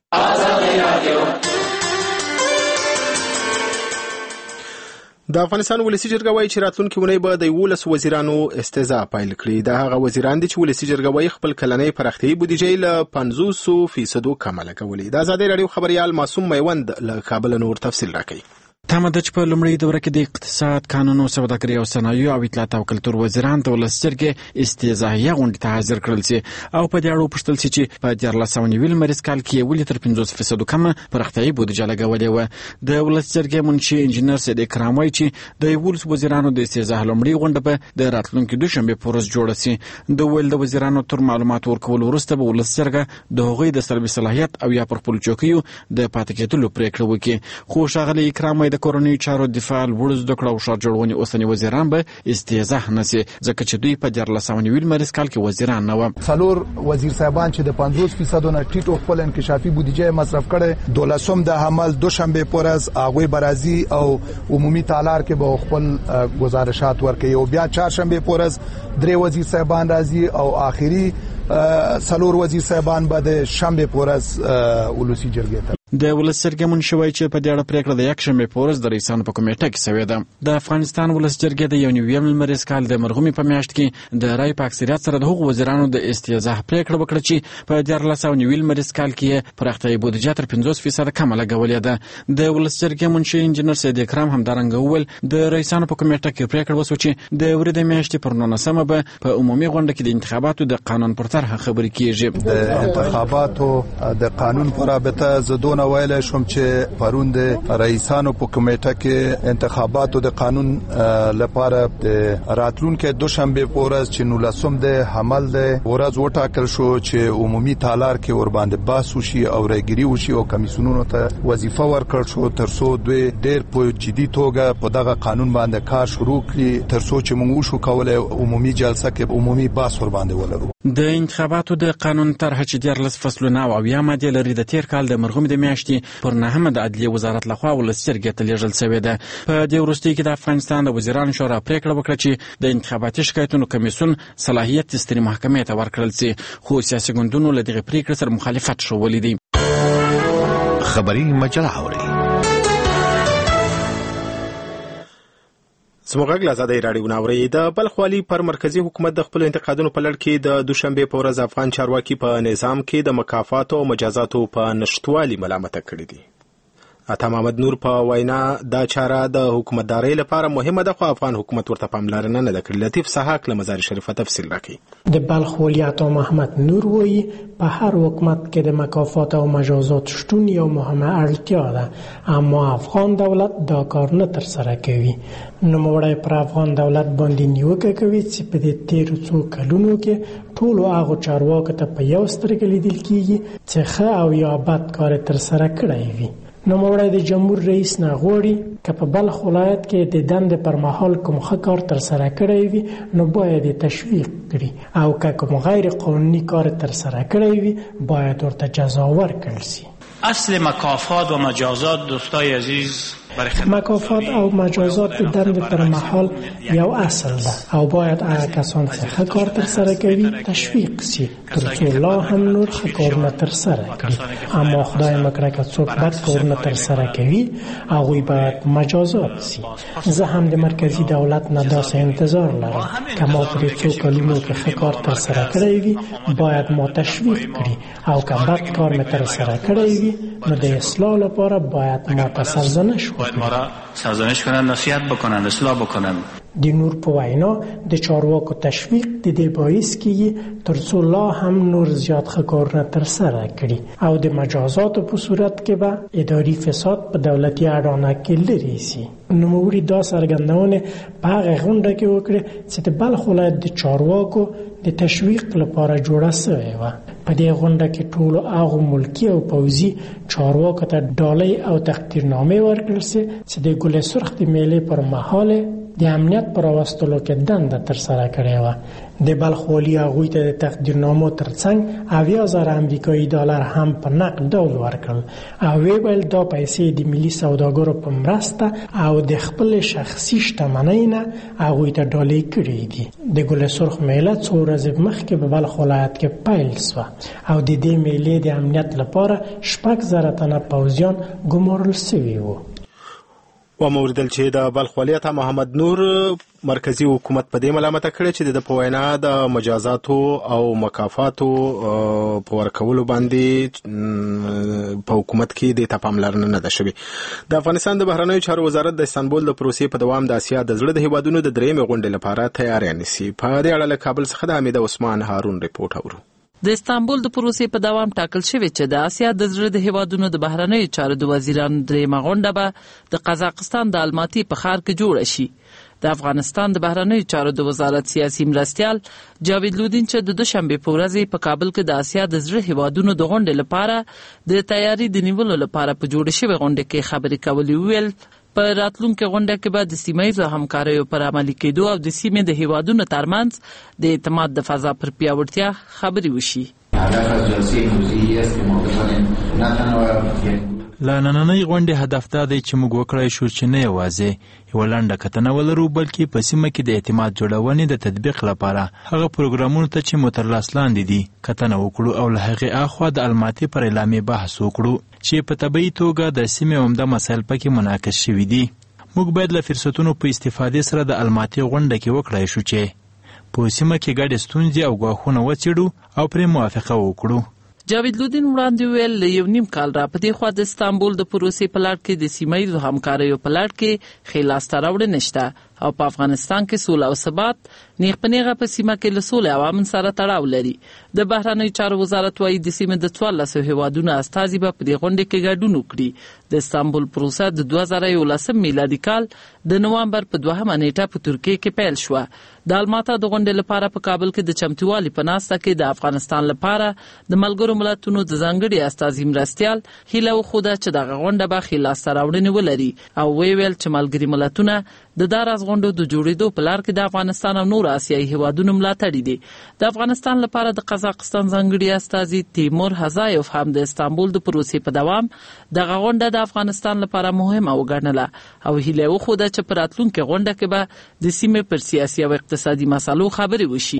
د افغانستان ولسی جرګه وايي چې راتلونکي ونې به د یولس وزیرانو استعزاء پیل کړي. د هغه وزیران دي چې ولسی جرګه وايي خپل کلنۍ پراختیایي بودیجه له پنځوس فیصدو کمه کوي. د ازادۍ رادیو خبريال معصوم میوند له کابل نور تفصیل راکړي. تمه ده چې په لومړۍ دوره کې د اقتصاد، قانون او سوداګرۍ او صنایعو او اطلاعات او کلتور وزیران د ولس جرګې استعزائیه غونډې ته حاضر کړل شي او په دې اړه وپوښتل شي چې په دیارلس سوه نوي لمریز کال کې ولې تر پنځوس فیصدو کمه پراختیایي بودیجه لګولې وه. د ولس جرګې منشي انجینر سید اکرام وایي چې د یولس وزیرانو د استعزاء لومړۍ غونډه به د راتلونکي دوشنبې په ورځ جوړه شي. د ویل د وزیرانو تر معلومات ورکولو وروسته به ولس جرګه د هغوی د سلبي صلاحیت او یا پر خپلو چوکیو د پاتې کېدلو پرېکړه وکړي. خو ښاغلی اکرام وایي د کورنیو چارو دفاع، لوړ زده کړو او ښار جوړونې اوسني وزیران به استعزاء نه شي ځکه چې دوی په دیارلس سوه نوي لمریز کال کې وزیران نه وو. څلور وزیر صاحبان چې د پنځوس فیصدو نه ټیټ خپل انکشافي بودیجه مصرف کړي، دولسم د حمل دوشنبه پورز هغه برازي او عمومي تالار کې به خپل گزارشات ورکړي او بیا چهارشنبه پورز درې وزیر صاحبان راځي او آخري څلور وزیر صاحبان به د شنبه پورز ولسی جرګې ته. د ولس جرګې منشوي چې په دې اړه پریکړه د یک شنبه په ورځ د رئیسانو په کمیټه کې شوې ده. د افغانستان ولس جرګې د یو نویم لمریز کال د مرغومي په میاشت کې د رای په اکثریت سره د هغو وزیرانو د استعزاء پریکړه وکړه چې په دیارلس سوه نوي لمریز کال کې پراختیایي بودیجه تر پنځوس فیصده کمه لګولې ده. د ولس جرګې منشي انجینر سید اکرام همدارنګه وویل د رئیسانو په کمیټه کې پریکړه وشوه چې د ورې د میاشتې پر نولسمه به په عمومي غونډه کې د انتخاباتو د قانون پر طرح خبرې کیږي. د انتخاباتو د قانون پر رابطه زدون ویل شوم چې پرون د رئیسانو په کمیټه کې انتخاباتو د قانون لپاره د راتلونکو دوشنبه په ورځ چې نولسم د حمل د ورځ وټاکل شو چې عمومي تالار کې ور باندې باس وشي او راګری وشي او کمیسیونونو ته وظیفه ورکړ شو ترڅو دوی ډېر په جدي توګه په دغه قانون باندې کار شروع کړي ترڅو چې موږ شو کولای عمومي جلسه کې عمومي باس ور باندې ولرو. د انتخاباتو د قانون طرح چې دیارلس فصلونه او یا ماده لري د تیر کال د مرغومي د میاشتې پر نهمه د عدلیه وزارت لخوا ولس جرګې ته لیږل شوې ده. په دې وروستۍ کې د افغانستان د وزیرانو شورا پریکړه وکړه چې د انتخاباتي شکایتونو کمیسیون صلاحیت سترې محکمې ته ورکړل شي، خو سیاسي ګوندونو له دغې پریکړې سره مخالفت ښوولی دی. خبري مجله اوري. سموږ له آزادۍ راډیو ناوري د بلخ والي پر مرکزی حکومت د خپل انتقادونو په لړ کې د دوشنبه په ورځ افغان چارواکي په نظام کې د مکافاتو او مجازاتو په نشټوالي ملامت کړی دی. عطا محمد نور په وینا دا چاره د حکومتدارۍ لپاره مهمه ده، خو افغان حکومت ورته پاملرنه نه کړې. لطیف سحاق له مزار شریفه تفصیل راکړي. د بلخ والي عطا محمد نور وایي په هر حکومت کې د مکافات او مجازات شتون یو مهمه اړتیا ده، اما افغان دولت دا کار نه ترسره کوي. نوموړی پر افغان دولت باندې نیوکه کوي چې په دې تیرو څو کلونو کې ټولو هغو چارواکو ته په یو سترګه لیدل کیږي چې ښه او یا بد کار ترسره کړی وي. نوموړی د جمهور رئیس نه غواړي که په بلخ ولایت کې د دندې پر مهال کوم ښه کار ترسره کړی وي نو باید یې تشویق کړي، او که کوم غیر قانوني کار ترسره کړی وي باید ورته جزا ورکړل شي. اصل مکافات و مجازات دوستای عزیز مکافات او مجازات د دندې پر مهال یو اصل ده او باید هغه کسان چې ښه کار ترسره کوي تشویق شي ترڅو لا هم نور ښه کارونه ترسره کړي، اما خدای مکړه که څوک بد کارونه ترسره کوي هغوی باید مجازات شي. زه هم د مرکزي دولت نه داسې انتظار لرم که ما په دې څو کلونو کې ښه کار ترسره کړی وي باید ما تشویق کړي، او که بد کار مې ترسره کړی وي نو د اصلاح لپاره باید ما ته سرزنش باید ما را سرزنش کنن، نصیحت بکنن، اصلاح بکنن. د نور په وینا د چارواکو تشویق د دې باعث کیږي ترڅو لا هم نور زیات ښه کارونه ترسره کړي، او د مجازاتو په صورت کې به اداري فساد په دولتي اډانه کې لرې شي. نوموړي دا څرګندونه په هغه غونډه کې وکړه چې د بلخ ولایت د چارواکو د تشویق لپاره جوړه شوې وه. په دې غونډه کې ټولو هغو ملکي او پوځي چارواکو ته ډالۍ او تقدیرنامې ورکړل شي چې د ګل سرخ د میلې پر مهال د امنیت پر راوستلو کې دنده ترسره کړې وه. د بلخ والي هغوی ته د تقدیرنامو ترڅنګ اویا زره امریکایي ډالر هم په نقد ډول ورکړل، او ویې ویل دا پیسې د ملي سوداګرو په مرسته او د خپل شخصي شتمنۍ نه هغوی ته ډالۍ کړې دي. د ګل سرخ میله څو ورځې مخکې په بلخ ولایت کې پیل شوه، او د دې میلې د امنیت لپاره شپږ زره تنه پوځیان ګمارل شوي وو. و موردل چې د بلخ والي عطا محمد نور مرکزی حکومت په دې ملامت کړي چې د په وینا د مجازاتو او مکافاتو په ورکولو باندې په حکومت کې د پاملرنه نه ده شوې. د افغانستان د بهرنیو چارو وزارت د استانبول د پروسې په دوام د اسیا د زړه د هیوادونو د درېیمې غونډې لپاره تیاری نیسي. په دې اړه له کابل څخه د حمید عثمان هارون ریپورت اورو. د استانبول د پروسې په دوام ټاکل شوی چې د اسیا د زړه د هیوادونو د بهرنیو چارو د وزیرانو درېیمه غونډه به د قزاقستان د الماتي په ښار کې جوړه شي. د افغانستان د بهرنیو چارو د وزارت سیاسي مرستیال جاوید لودین چې د دوشنبه په ورځ په کابل کې د اسیا د زړه هیوادونو د غونډې لپاره د تیاری د نیولو لپاره په جوړه شوی غونډه کې خبرې کولې ویل په راتلونکي غونډه کې به د سیمه‌ییزو همکاریو پر عملي کېدو او د سیمې د هیوادونو ترمنځ د اعتماد د فضا پر پیاوړتیا خبرې وشي. لا نننۍ غونډې هدف دا دی چې موږ وکړای شو چې نه یوازې یوه لنډه کتنه ولرو بلکې په سیمه کې د اعتماد جوړونې د تطبیق لپاره هغه پروګرامونو ته چې مترلاس لاندې دي کتنه وکړو، او له هغې اخوا د الماتي پر اعلامیې بحث وکړو چې په طبیعي توګه د سیمې عمده مسایل پکې منعکس شوي دي. موږ باید له فرصتونو په استفادې سره د الماتي غونډه کې وکړای شو چې په سیمه کې ګډې ستونزې او ګواښونه وڅېړو او پرې موافقه وکړو. جاوید لودین وړاندې ویل یو نیم کال را په دې خوا د استانبول د پروسې په لړ کې د سیمه‌ییزو همکاریو په لړ کې ښې لاسته راوړنې شته، او په افغانستان کې سوله او ثبات نیغ په نیغه په سیمه کې له سولې او امن سره تړاو لري. د بهرنیو چارو وزارت وايي د سیمې د څوارلسو هیوادونو استازي به په دې غونډه کې ګډون وکړي. د استانبول پروسه د دوه زره یولسم میلادي کال د نوامبر په دوهمه نیټه په ترکیه کې پیل شوه. د الماتا د غونډې لپاره په کابل کې د چمتووالي په ناسته کې د افغانستان لپاره د ملګرو ملتونو د ځانګړي استازي مرستیال هیله وښوده چې دغه غونډه به ښې لاسته راوړنې ولري، او ویې ویل چې ملګري ملتونه د داراز غونډو د جوړېدو په لار کې د افغانستان او نور آسیایي هیوادونو ملاتړي دي. د افغانستان لپاره د قزاقستان ځانګړي استازي تیمور هزایف هم د استانبول د پروسې په دوام دغه غونډه د افغانستان لپاره مهمه وګڼله، او هیله وښوده چې په راتلونکې غونډه کې به د سیمې پر سیاسي او اقتصادي مسالو خبرې وشي.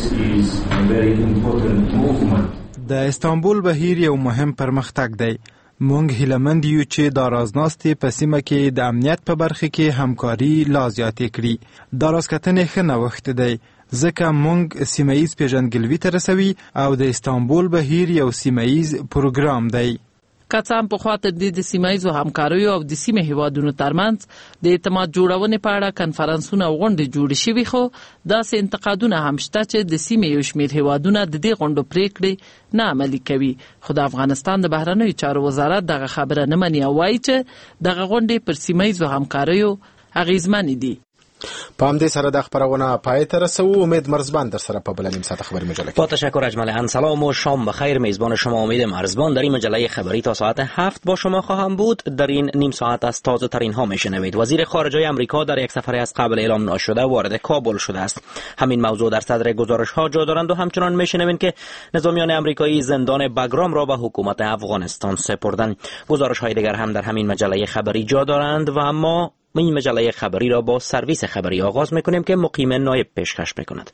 د استانبول بهیر یو مهم پرمختګ دی. مونږ هیلمند یو چې د رازناستې په سیمه کې د امنیت په برخه کې همکاري لا زیاتې کړي. د رازکتنې ښه نوښت دی ځکه مونږ سیمه‌ییز پیژندګلوي ته رسوي او د استانبول بهیر یو سیمه‌ییز پروګرام دی. که څه هم پخوا تر دې د سیمه‌ییزو همکاریو او د سیمې هیوادونو ترمنځ د اعتماد جوړونې په اړه کنفرانسونه او غونډې جوړې شوي، خو داسې انتقادونه هم شته چې د سیمې یو شمېر هیوادونه د دې غونډو پریکړې نه عملي کوي. خو د افغانستان د بهرنیو چارو وزارت دغه خبره نه مني او وایي چې دغه غونډې پر سیمه‌ییزو همکاریو اغیزمنې دي. په همدې سره د خبرونه پای ته رسو. امید مرزبان در سره په بل نیم ساعت خبری مجله. با تشکر اجمالا. سلام و شام بخیر. میزبان شما امید مرزبان در این مجله خبری تا ساعت هفت با شما خواهم بود. در این نیم ساعت از تازه ترین ها میشنوید. وزیر خارجه آمریکا در یک سفر از قبل اعلام نشده وارد کابل شده است. همین موضوع در صدر گزارش ها جا دارند و همچنان میشنوید که نظامیان آمریکایی زندان بگرام را به حکومت افغانستان سپردند. گزارش های دیگر هم در همین مجله خبری جا دارند و اما این مجله خبری را با سرویس خبری آغاز میکنیم که مقیم نایب پیشکش میکند.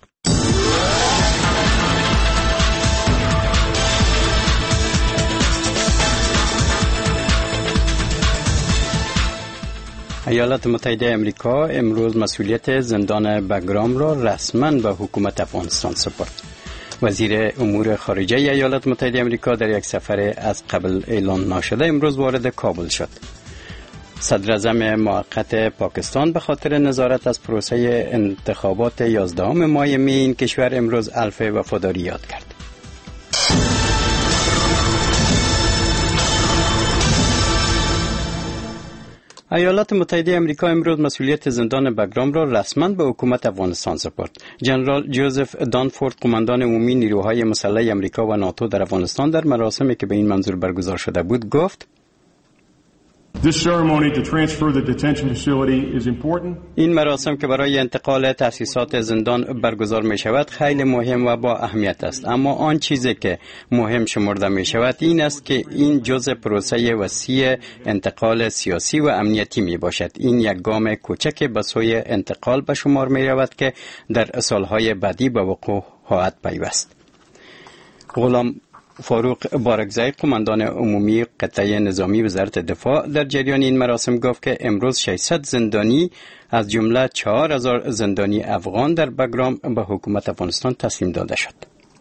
ایالات متحده آمریکا امروز مسئولیت زندان بگرام را رسما به حکومت افغانستان سپرد. وزیر امور خارجه ایالات متحده آمریکا در یک سفر از قبل اعلان نشده امروز وارد کابل شد. صدر اعظم موقت پاکستان به خاطر نظارت از پروسه انتخابات یازدهم ماه می این کشور امروز الف وفاداری یاد کرد. ایالات متحده آمریکا امروز مسئولیت زندان بگرام را رسما به حکومت افغانستان سپرد. جنرال جوزف دانفورد، قماندان عمومی نیروهای مسلح آمریکا و ناتو در افغانستان، در مراسمی که به این منظور برگزار شده بود گفت: This ceremony to transfer the detention facility is important. این مراسم که برای انتقال تأسیسات زندان برگزار می شود خیلی مهم و با اهمیت است، اما آن چیزی که مهم شمرده می شود این است که این جزء پروسه وسیع انتقال سیاسی و امنیتی می باشد. این یک گام کوچک به سوی انتقال به شمار می رود که در سالهای بعدی به وقوع خواهد پیوست. غلام فاروق بارکزئی، قماندان عمومی قطعه نظامی وزارت دفاع، در جریان این مراسم گفت که امروز ششصد زندانی از جمله چهار هزار زندانی افغان در بگرام به حکومت افغانستان تسلیم داده شد.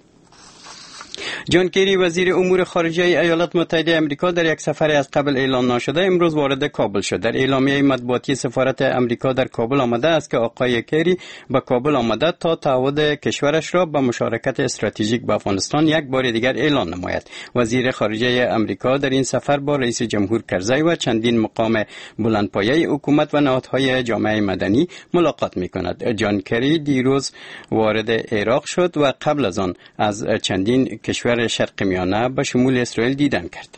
جان کری، وزیر امور خارجه ایالات متحده آمریکا، در یک سفر از قبل اعلام نشده امروز وارد کابل شد. در اعلامیه مطبوعاتی سفارت آمریکا در کابل آمده است که آقای کری به کابل آمده تا تعهد کشورش را به مشارکت استراتژیک با افغانستان یک بار دیگر اعلان نماید. وزیر خارجه آمریکا در این سفر با رئیس جمهور کرزی و چندین مقام بلندپایه حکومت و نهادهای جامعه مدنی ملاقات می‌کند. جان کری دیروز وارد عراق شد و قبل از آن از چندین کشور شرق میانه به شمول اسرائیل دیدن کرد.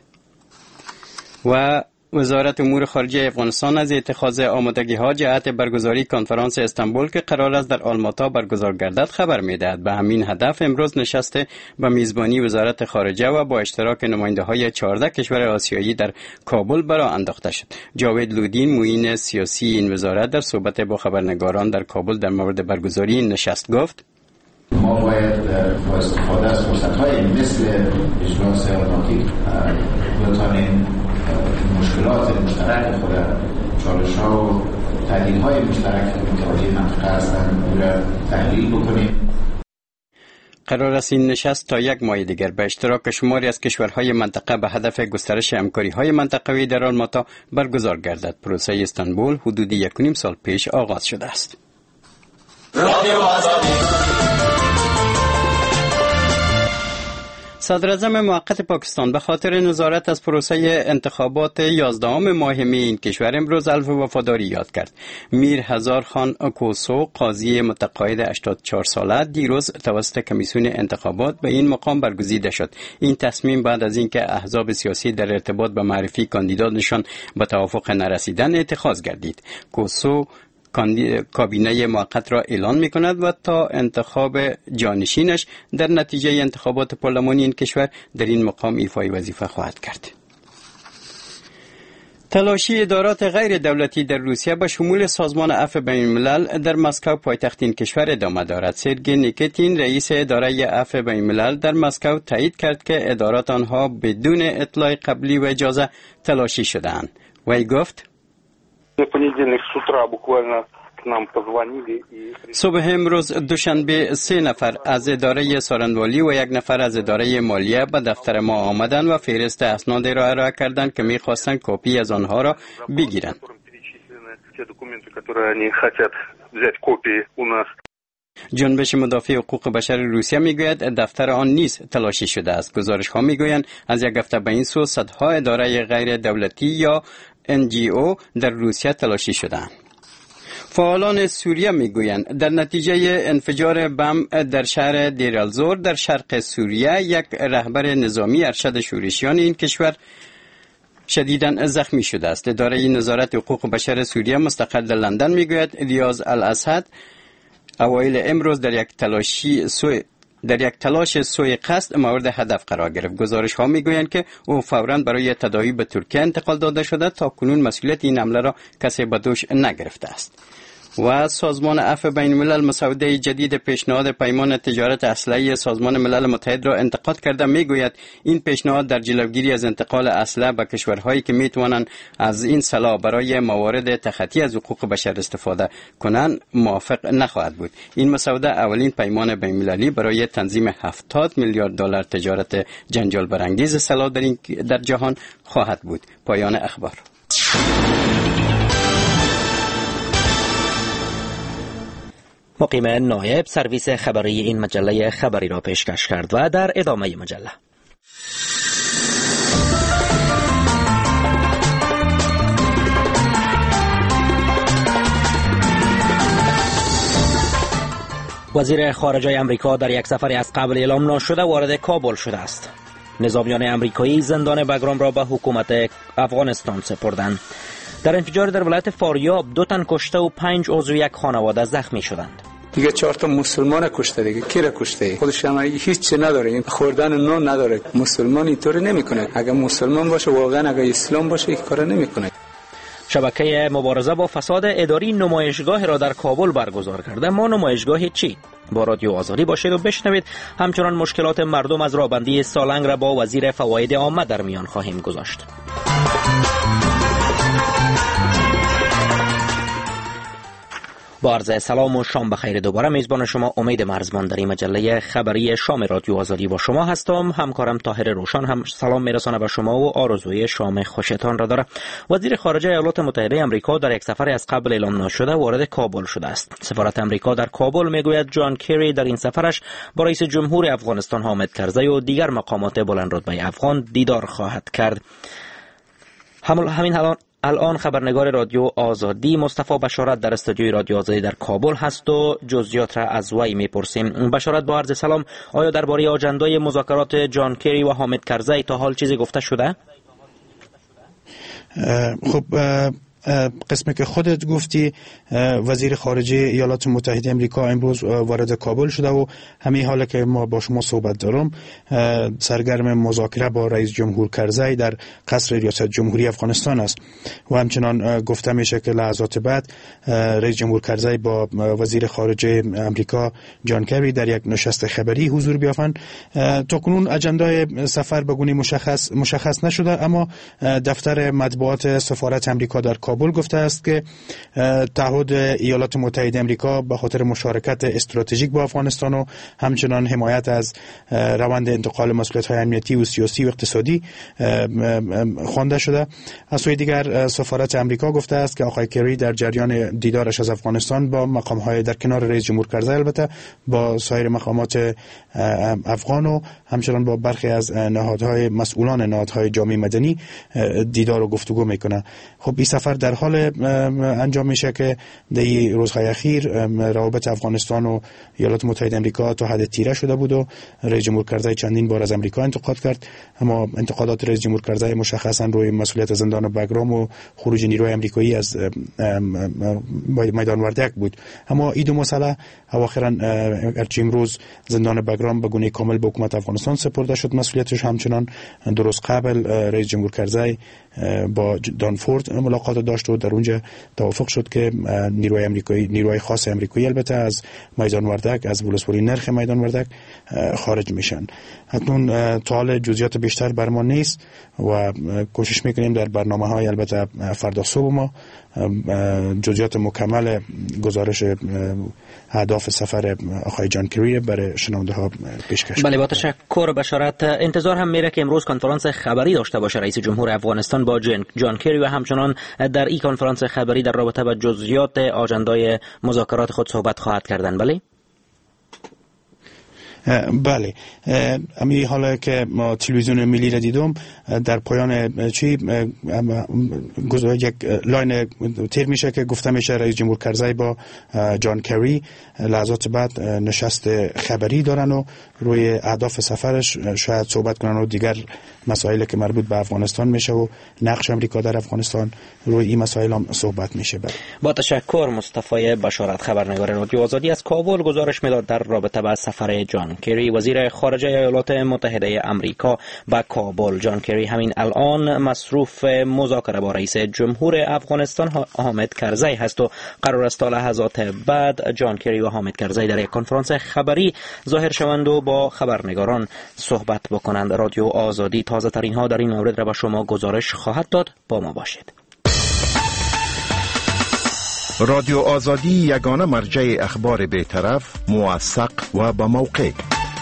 و وزارت امور خارجه افغانستان از اتخاذ آمادگی ها جهت برگزاری کنفرانس استانبول که قرار است در آلماتا برگزار گردد خبر میدهد. به همین هدف امروز نشست به میزبانی وزارت خارجه و با اشتراک نماینده های چهارده کشور آسیایی در کابل برآ انداخته شد. جاوید لودین، معین سیاسی این وزارت، در صحبت با خبرنگاران در کابل در مورد برگزاری این نشست گفت: ما باید با استفاده از فرصت‌های مثل اجلاس آتلانتیک بتوانیم مشکلات مشترک خود، چالش‌ها و تهدیدهای مشترک که متوجه منطقه هستند را تحلیل بکنیم. قرار است این نشست تا یک ماه دیگر به اشتراک شماری از کشورهای منطقه به هدف گسترش همکاری‌های منطقوی در آلماتا برگزار گردد. پروسه استانبول حدود یک و نیم سال پیش آغاز شده است. صدر اعظم موقت پاکستان به خاطر نظارت از پروسه انتخابات یازدهم ماه می این کشور امروز الف وفاداری یاد کرد. میر هزار خان کوسو، قاضی متقاعد هشتاد و چهار ساله، دیروز توسط کمیسیون انتخابات به این مقام برگزیده شد. این تصمیم بعد از اینکه احزاب سیاسی در ارتباط به معرفی کاندیداتشان به توافق نرسیدن اتخاذ گردید. کوسو کابینه موقت را اعلان می کند و تا انتخاب جانشینش در نتیجه انتخابات پارلمانی این کشور در این مقام ایفای وظیفه خواهد کرد. تلاشی ادارات غیر دولتی در روسیه به شمول سازمان عفو بین الملل در مسکو پایتخت این کشور ادامه دارد. سرگئی نیکیتین رئیس اداره عفو بین الملل در مسکو تایید کرد که ادارات آنها بدون اطلاع قبلی و اجازه تلاشی شدند. وی گفت صبح امروز دوشنبه سه نفر از اداره سارندوالی و یک نفر از اداره مالیه به دفتر ما آمدند و فهرست اسناد را ارائه کردند که می‌خواستند کپی از آنها را بگیرند. جنبش مدافع حقوق بشر روسیه میگوید دفتر آن نیز تلاشی شده است. گزارش ها میگویند از یک هفته به این سو صدها اداره غیر دولتی یا ان جی او در روسیه تلاشی شدند. فعالان سوریه میگویند در نتیجه انفجار بم در شهر دیر الزور در شرق سوریه یک رهبر نظامی ارشد شورشیان این کشور شدیداً زخمی شده است. اداره نظارت حقوق بشر سوریه مستقل در لندن میگوید ریاض الاسد اوایل امروز در یک تلاشی سوی در یک تلاش سوی قصد مورد هدف قرار گرفت. گزارش ها میگویند که او فوراً برای تداوی به ترکیه انتقال داده شده. تا کنون مسئولیت این حمله را کسی به دوش نگرفته است. و سازمان عفو بین الملل مسوده جدید پیشنهاد پیمان تجارت اسلحه سازمان ملل متحد را انتقاد کرده. میگوید این پیشنهاد در جلوگیری از انتقال اسلحه به کشورهایی که میتوانند از این سلاح برای موارد تخطی از حقوق بشر استفاده کنند موافق نخواهد بود. این مسوده اولین پیمان بین المللی برای تنظیم هفتاد میلیارد دلار تجارت جنجال برانگیز سلاح در, در جهان خواهد بود. پایان اخبار. مقیم نایب سرویس خبری این مجله خبری را پیشکش کرد و در ادامه مجله وزیر خارجه آمریکا در یک سفری از قبل اعلام نشده وارد کابل شده است. نظامیان آمریکایی زندان بگرام را به حکومت افغانستان سپردند. در انفجار در ولایت فاریاب دو تن کشته و پنج عضو یک خانواده زخمی شدند. دیگه چهار تا مسلمان کشته، دیگه کی را کشته؟ خودش هم هیچ چی نداره، خوردن نون نداره. مسلمان اینطوری نمیکنه. اگه مسلمان باشه واقعا، اگه اسلام باشه این کارا نمیکنه. شبکه مبارزه با فساد اداری نمایشگاه را در کابل برگزار کرده. ما نمایشگاه چی؟ با رادیو آزادی باشید و بشنوید. همچنان مشکلات مردم از رابندی سالنگ را با وزیر فواید عامه در میان خواهیم گذاشت. با عرض سلام و شام بخیر دوباره میزبان شما امید مرزبان در این مجله خبری شام رادیو آزادی با شما هستم. همکارم طاهر روشن هم سلام میرسانه به شما و آرزوی شام خوشتان را داره. وزیر خارجه ایالات متحده آمریکا در یک سفر از قبل اعلام نشده وارد کابل شده است. سفارت آمریکا در کابل میگوید جان کری در این سفرش با رئیس جمهور افغانستان حامد کرزی و دیگر مقامات بلندرتبه افغان دیدار خواهد کرد. همین الان الان خبرنگار رادیو آزادی مصطفی بشارت در استودیوی رادیو آزادی در کابل هست و جزئیات را از وی میپرسیم. بشارت، با عرض سلام، آیا درباره آجندای مذاکرات جان کری و حامد کرزی تا حال چیزی گفته شده؟ خب قسمی که خودت گفتی، وزیر خارجه ایالات متحده آمریکا امروز وارد کابل شده و همین حالا که ما با شما صحبت دارم سرگرم مذاکره با رئیس جمهور کرزی در قصر ریاست جمهوری افغانستان است و همچنان گفته میشه که لحظات بعد رئیس جمهور کرزی با وزیر خارجه آمریکا جان کری در یک نشست خبری حضور بیافند. تا کنون اجندای سفر به گونه مشخص مشخص نشده، اما دفتر مطبوعات سفارت آمریکا در کابل گفته است که تعهد ایالات متحده آمریکا به خاطر مشارکت استراتژیک با افغانستان و همچنان حمایت از روند انتقال مسئولیت‌های امنیتی و سیاسی و اقتصادی خوانده شده. از سوی دیگر سفارت آمریکا گفته است که آقای کری در جریان دیدارش از افغانستان با مقام‌های در کنار رئیس جمهور کرزی البته با سایر مقامات افغان و همچنان با برخی از نهادهای مسئولان نهادهای جامعه مدنی دیدار و گفتگو میکنه. خب این سفر در حال انجام میشه که در روزهای اخیر روابط افغانستان و ایالات متحده آمریکا تا حد تیره شده بود و رئیس جمهور کرزی چندین بار از آمریکا انتقاد کرد، اما انتقادات رئیس جمهور کرزی مشخصا روی مسئولیت زندان بگرام و خروج نیروی آمریکایی از میدان وردک بود. اما این دو مسئله اواخرا ارچی امروز زندان بگرام به گونه کامل به حکومت افغانستان سپرده شد مسئولیتش، همچنان درست قبل رئیس جمهور کرزی با دانفورد ملاقات داشت و در اونجا توافق شد که نیروهای آمریکایی نیروهای خاص آمریکایی البته از میدان وردک از ولسوالی نرخ میدان وردک خارج میشن. اکنون تا حال جزئیات بیشتر بر ما نیست و کوشش میکنیم در برنامه‌های البته فردا صبح ما جزئیات مکمل گزارش اهداف سفر آقای جان کری برای شنونده ها پیشکش. بله با تشکر بشارت. انتظار هم میره که امروز کنفرانس خبری داشته باشه رئیس جمهور افغانستان با جان کری و همچنان در این کنفرانس خبری در رابطه با جزئیات آژندای مذاکرات خود صحبت خواهد کردن. بله بله امی حالا که ما تلویزیون ملی را دیدم در پایان چی یک لاین تیر میشه که گفته میشه رئیس جمهور کرزی با جان کری لحظات بعد نشست خبری دارن و روی اهداف سفرش شاید صحبت کنن و دیگر مسائلی که مربوط به افغانستان میشه و نقش امریکا در افغانستان روی این مسائل هم صحبت میشه. بله. با تشکر مصطفی بشارت خبرنگار رادیو آزادی از کابل گزارش میداد در رابطه با سفر جان کری وزیر خارجه ایالات متحده آمریکا به کابل. جان کری همین الان مصروف مذاکره با رئیس جمهور افغانستان حامد کرزی هست و قرار است تا لحظات بعد جان کری و حامد کرزی در یک کنفرانس خبری ظاهر شوند و با خبرنگاران صحبت بکنند. رادیو آزادی تازه ترین ها در این مورد را به شما گزارش خواهد داد. با ما باشید. رادیو آزادی یگانه مرجع اخبار بی‌طرف، موثق و با موقع.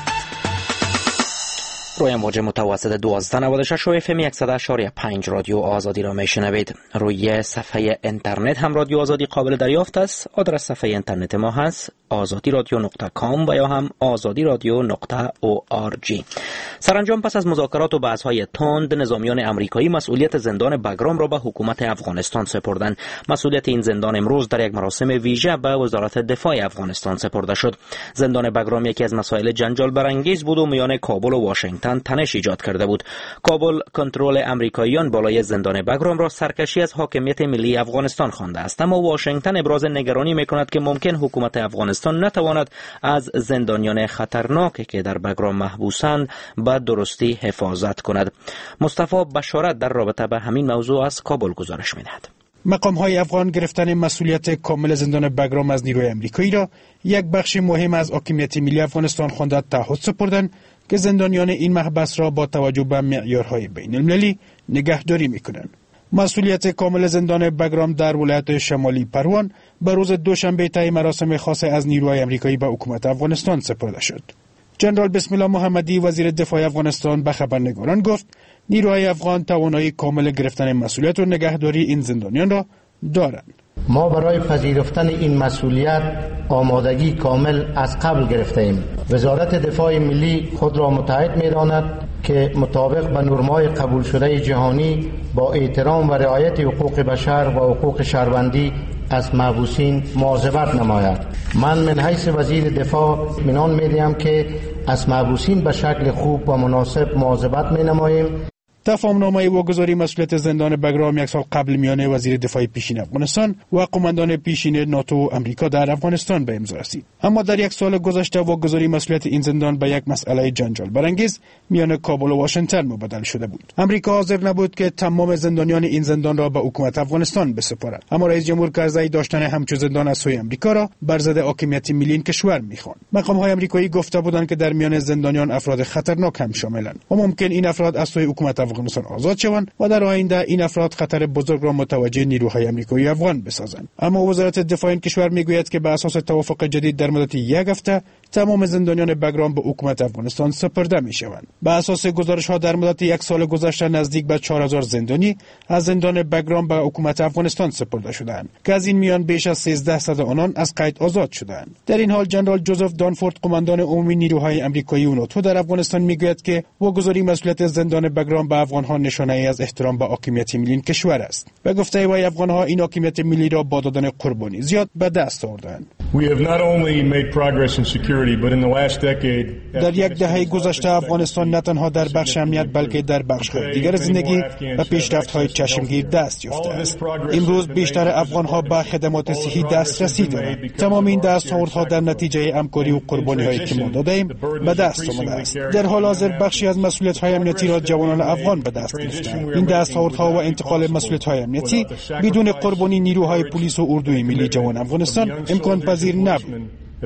روی موج متوسط دوازده نود و شش و اف ام صد و اشاره پنج رادیو آزادی را میشنوید. روی صفحه اینترنت هم رادیو آزادی قابل دریافت است. آدرس صفحه اینترنت ما هست آزادی رادیو نقطه کام و یا هم آزادی رادیو نقطه او آر جی. سرانجام پس از مذاکرات و بحث‌های تند نظامیان آمریکایی مسئولیت زندان بگرام را به حکومت افغانستان سپردند. مسئولیت این زندان امروز در یک مراسم ویژه به وزارت دفاع افغانستان سپرده شد. زندان بگرام یکی از مسائل جنجال برانگیز بود و میان کابل و واشنگتن تنش ایجاد کرده بود. کابل کنترل آمریکاییان بالای زندان بگرام را سرکشی از حاکمیت ملی افغانستان خوانده است، اما واشنگتن ابراز نگرانی میکند که ممکن حکومت افغانستان نتواند از زندانیان خطرناکی که در بگرام محبوسند به درستی حفاظت کند. مصطفی بشارت در رابطه به همین موضوع از کابل گزارش می‌دهد. مقام‌های افغان گرفتن مسئولیت کامل زندان بگرام از نیروی آمریکایی را یک بخش مهم از حاکمیت ملی افغانستان خوانده تعهد سپردند که زندانیان این محبس را با توجه به معیارهای بین المللی نگهداری می‌کنند. مسئولیت کامل زندان بگرام در ولایت شمالی پروان به روز دوشنبه طی مراسم خاص از نیروهای آمریکایی به حکومت افغانستان سپرده شد. جنرال بسم الله محمدی وزیر دفاع افغانستان به خبرنگاران گفت نیروهای افغان توانایی کامل گرفتن مسئولیت و نگهداری این زندانیان را دارند. ما برای پذیرفتن این مسئولیت آمادگی کامل از قبل گرفته ایم. وزارت دفاع ملی خود را متعهد می‌داند که مطابق به نرم‌های قبول شده جهانی با احترام و رعایت حقوق بشر و حقوق شهروندی از محبوسین مواظبت نماید. من من حیث وزیر دفاع اطمینان می‌دهم که از محبوسین به شکل خوب و مناسب مواظبت می‌نماییم. تفاهم‌نامه واگذاری مسئولیت زندان بگرام یک سال قبل میان وزیر دفاع پیشین افغانستان و قماندان پیشین ناتو و آمریکا در افغانستان به امضا رسید. اما در یک سال گذشته واگذاری مسئولیت این زندان به یک مسئله جنجال برانگیز میان کابل و واشنگتن مبدل شده بود. آمریکا حاضر نبود که تمام زندانیان این زندان را به حکومت افغانستان بسپارد، اما رئیس جمهور کرزی داشتن همچون زندان از سوی آمریکا را بر ضد حاکمیت ملی این کشور می‌خواند. مقام‌های آمریکایی گفته بودند که در میان زندانیان افراد خطرناک هم شاملند و ممکن این افراد از سوی حکومت افغانستان آزاد شوند و در آینده این افراد خطر بزرگ را متوجه نیروهای آمریکایی افغان بسازند. اما وزارت دفاع این کشور میگوید که به اساس توافق جدید در مدت یک هفته تمام زندانیان بگرام به حکومت افغانستان سپرده میشوند. به اساس گزارش‌ها در مدت یک سال گذشته نزدیک به چهار هزار زندانی از زندان بگرام به حکومت افغانستان سپرده شدند که از این میان بیش از سیزده صد آنان از قید آزاد شدند. در این حال جنرال جوزف دانفورد قماندان عمومی نیروهای آمریکایی و ناتو در افغانستان میگوید که واگذاری مسئولیت زندان بگرام به افغان‌ها نشانه ای از احترام به حاکمیت ملی این کشور است. به گفته وی افغان‌ها این حاکمیت ملی را با دادن قربانی زیاد به دست آوردند. We have not only made progress in security, but in the last decade. در یک دهه گذشته افغانستان نه تنها در بخش امنیت بلکه در بخش‌های دیگر زندگی و پیشرفت‌های چشمگیر دست یافته است. امروز بیشتر افغان‌ها به خدمات صحی دسترسی دارند. تمام این دستاوردها در نتیجه همکاری و قربانی‌هایی که ما داده‌ایم به دست آمده است. در حال حاضر بخشی از مسئولیت‌های امنیتی را جوانان افغان به دست گرفته‌اند. این دستاوردها و انتقال مسئولیت‌های امنیتی بدون قربانی نیروهای پلیس و اردوی ملی جوان افغانستان امکان پذیر نبود.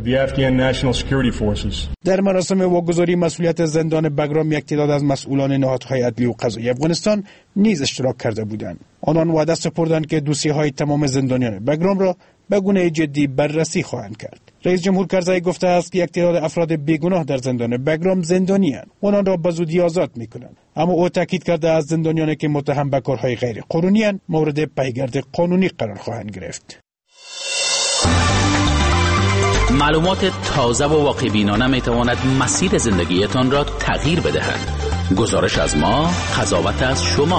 در مراسم واگذاری مسئولیت زندان بگرام یک تعداد از مسئولان نهادهای عدلی و قضایی افغانستان نیز اشتراک کرده بودند. آنان وعده سپردند که دوسیه‌های تمام زندانیان بگرام را به گونه جدی بررسی خواهند کرد. رئیس جمهور کرزی گفته است که یک تعداد افراد بیگناه در زندان بگرام زندانی‌اند. آنان را به زودی آزاد می‌کنند. اما او تاکید کرده از زندانیانی که متهم به کارهای غیر قانونی اند مورد پیگرد قانونی قرار خواهند گرفت. معلومات تازه و واقع بینانه می تواند مسیر زندگیتان را تغییر بدهد. گزارش از ما، قضاوت از شما.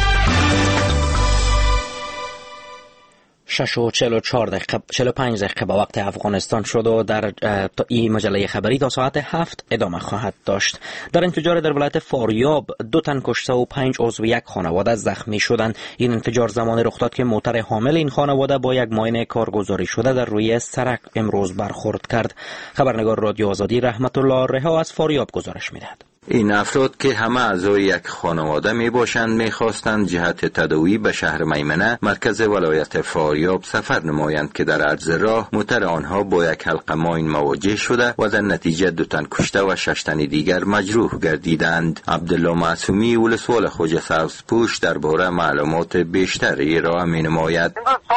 شش و چهل و چهار دقیقه چهل و پنج دقیقه به وقت افغانستان شد و در این مجله خبری تا ساعت هفت ادامه خواهد داشت. در انفجار در ولایت فاریاب دو تن کشته و پنج عضو یک خانواده زخمی شدند. این انفجار زمانی رخ داد که موتر حامل این خانواده با یک ماشین کارگزاری شده در روی سرک امروز برخورد کرد. خبرنگار رادیو آزادی رحمت الله رها از فاریاب گزارش می‌دهد. این افراد که همه اعضای یک خانواده می باشند می خواستند جهت تداوی به شهر میمنه مرکز ولایت فاریاب سفر نمایند که در عرض راه موتر آنها با یک حلقه ماین مواجه شده و در نتیجه دو تن کشته و شش تن دیگر مجروح گردیدند. عبدالله معصومی ولسوال خوجه سبزپوش درباره معلومات بیشتری را می نماید.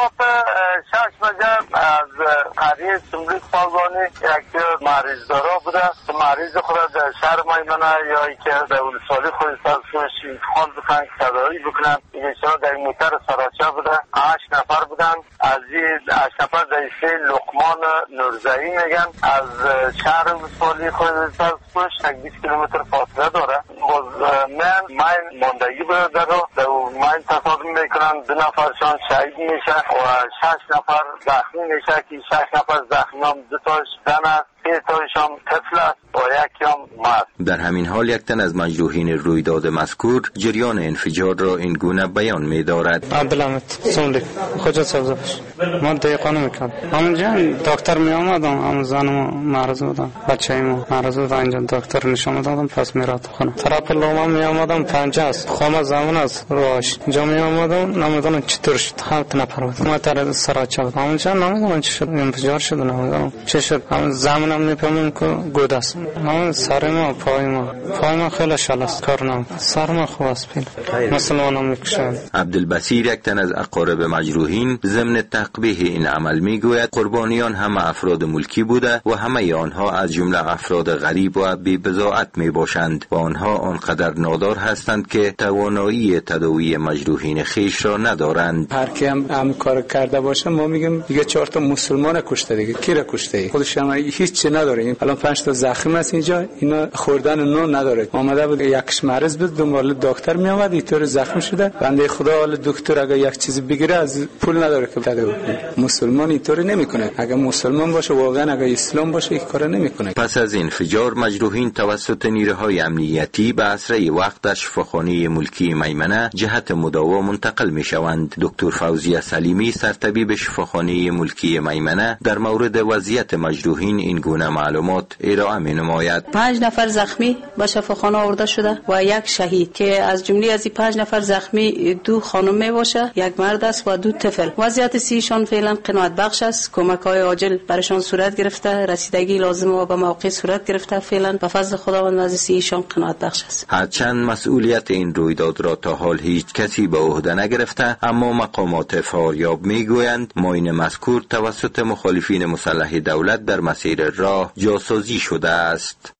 شش بجه از قریه سملیک پالوانی یک مریض دارا بوده که مریض خود در شهر میمنه یا ای که در ولسوالی خود سبزپوش انتقال بکنن که تداوی بکنن. این بیچاره در موتر سراچه بوده. هشت نفر بودن. از این هشت نفر در ایسته لقمان نورزایی میگن از شهر ولسوالی خود سبزپوش یک بیست کیلومتر فاصله داره. باز من من ماندگی بوده در رو در من تصادم میکنن. دو نفرشان شهید میشه و شش نفر زخمی میشه که شش نفر زخمی هم دو تاش زن است، سه تاش هم طفل است و یکی هم مرد. در همین حال یک تن از مجروحین رویداد مذکور جریان انفجار را این گونه بیان می‌دارد. عبدالحمید سوملی خوجه سبزپوش من دقیقانه میکنم. همونجا دکتر می آمدم هم زنم معرض بودم بچه ما معرض بودم اینجا دکتر نشان دادم پس میرات خونه طرف لوم می آمدم پنجه است خام زمان است روش اینجا می آمدم نمیدونم چطور شد هفت نفر بود ما تر سراچه بود همونجا نمیدونم چی شد انفجار شد نمیدونم چه شد هم زمانم میفهمم که گود است همون سر ما پای ما پای ما خیلی شل است کار نم سر ما خوب است پیل مسلمانم میکشن. عبدالبصیر یک تن از اقارب مجروحین ضمن تقبیح این عمل میگوید قربانیان همه افراد ملکی بوده و همه آنها از جمله افراد غریب و بی بضاعت می باشند و آنها آنقدر نادار هستند که توانایی تداوی مجروحین خیش را ندارند. هر کی هم, هم کار کرده باشه ما میگیم دیگه چهار تا مسلمان کشته دیگه کی را کشته خودش هم هیچ چی نداره. الان پنج تا زخمی است اینجا اینا خوردن نون نداره. آمده بود یکش مریض بود دنبال دکتر می اومد اینطور زخمی شده بنده خدا حال دکتر اگه یک چیزی بگیره از پول نداره که تداوی کنه. مسلمان اینطوری نمیکنه. اگه مسلمان باشه واقعا اگه اسلام باشه این کارو نمیکنه. پس از انفجار مجروحین توسط نیروهای امنیتی به اسرع وقت در شفاخانه ملکی میمنه جهت مداوا منتقل میشوند. دکتر فوزیه سلیمی سرطبیب شفاخانه ملکی میمنه در مورد وضعیت مجروحین این گونه معلومات ارائه می‌نماید. پنج نفر زخمی به شفاخانه آورده شده و یک شهید که از جمله از این پنج نفر زخمی دو خانم می باشه یک مرد است و دو طفل. وضعیت سیشان فعلا قناعت بخش است. کمک‌های عاجل برشان صورت گرفته رسیدگی لازم و به موقع صورت گرفته. فعلا به فضل خداوند وضعیت ایشان قناعت بخش است. هرچند مسئولیت این رویداد را تا حال هیچ کسی به عهده نگرفته اما مقامات فاریاب میگویند ماین مذکور توسط مخالفین مسلح دولت در مسیر راه جاسازی شده است.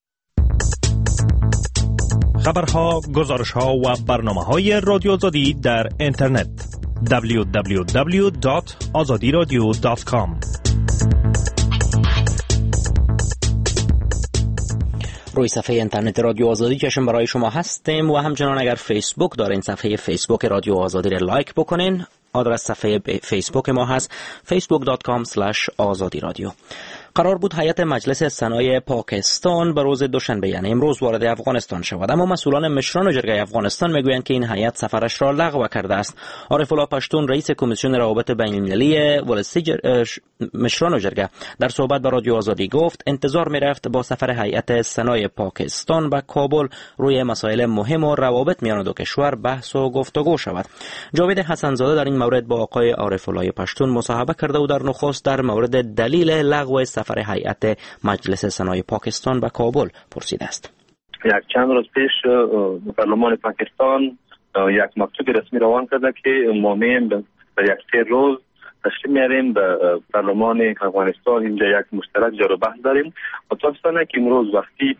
خبرها، گزارشها و برنامه‌های رادیو آزادی در اینترنت دبلیو دبلیو دبلیو دات آزادی رادیو دات کام. روی صفحه اینترنت رادیو آزادی چشم برای شما هستیم و همچنان اگر فیسبوک دارین صفحه فیسبوک رادیو آزادی را لایک بکنین آدرس صفحه فیسبوک ما هست facebook dot com slash azadi radio. قرار بود هیئت مجلس سنای پاکستان به روز دوشنبه یعنی امروز وارد افغانستان شود، اما مسئولان مشران و جرگه افغانستان میگویند که این هیئت سفرش را لغو کرده است. عارف الله پشتون رئیس کمیسیون روابط بین المللی ولسی مشران و جرگه در صحبت با رادیو آزادی گفت انتظار میرفت با سفر هیئت سنای پاکستان به کابل روی مسائل مهم و روابط میان دو کشور بحث و گفتگو شود. جاوید حسن زاده در این مورد با آقای عارف الله پشتون مصاحبه کرده و در نخست در مورد دلیل لغو سفر هیئت مجلس سنای پاکستان به کابل پرسیده است. یک چند روز پیش پارلمان پاکستان یک مکتوب رسمی روان کرده که ما میم در یک سه روز تشریف میاریم به پارلمان افغانستان، اینجا یک مشترک جر و بحث داریم. متاسفانه که امروز وقتی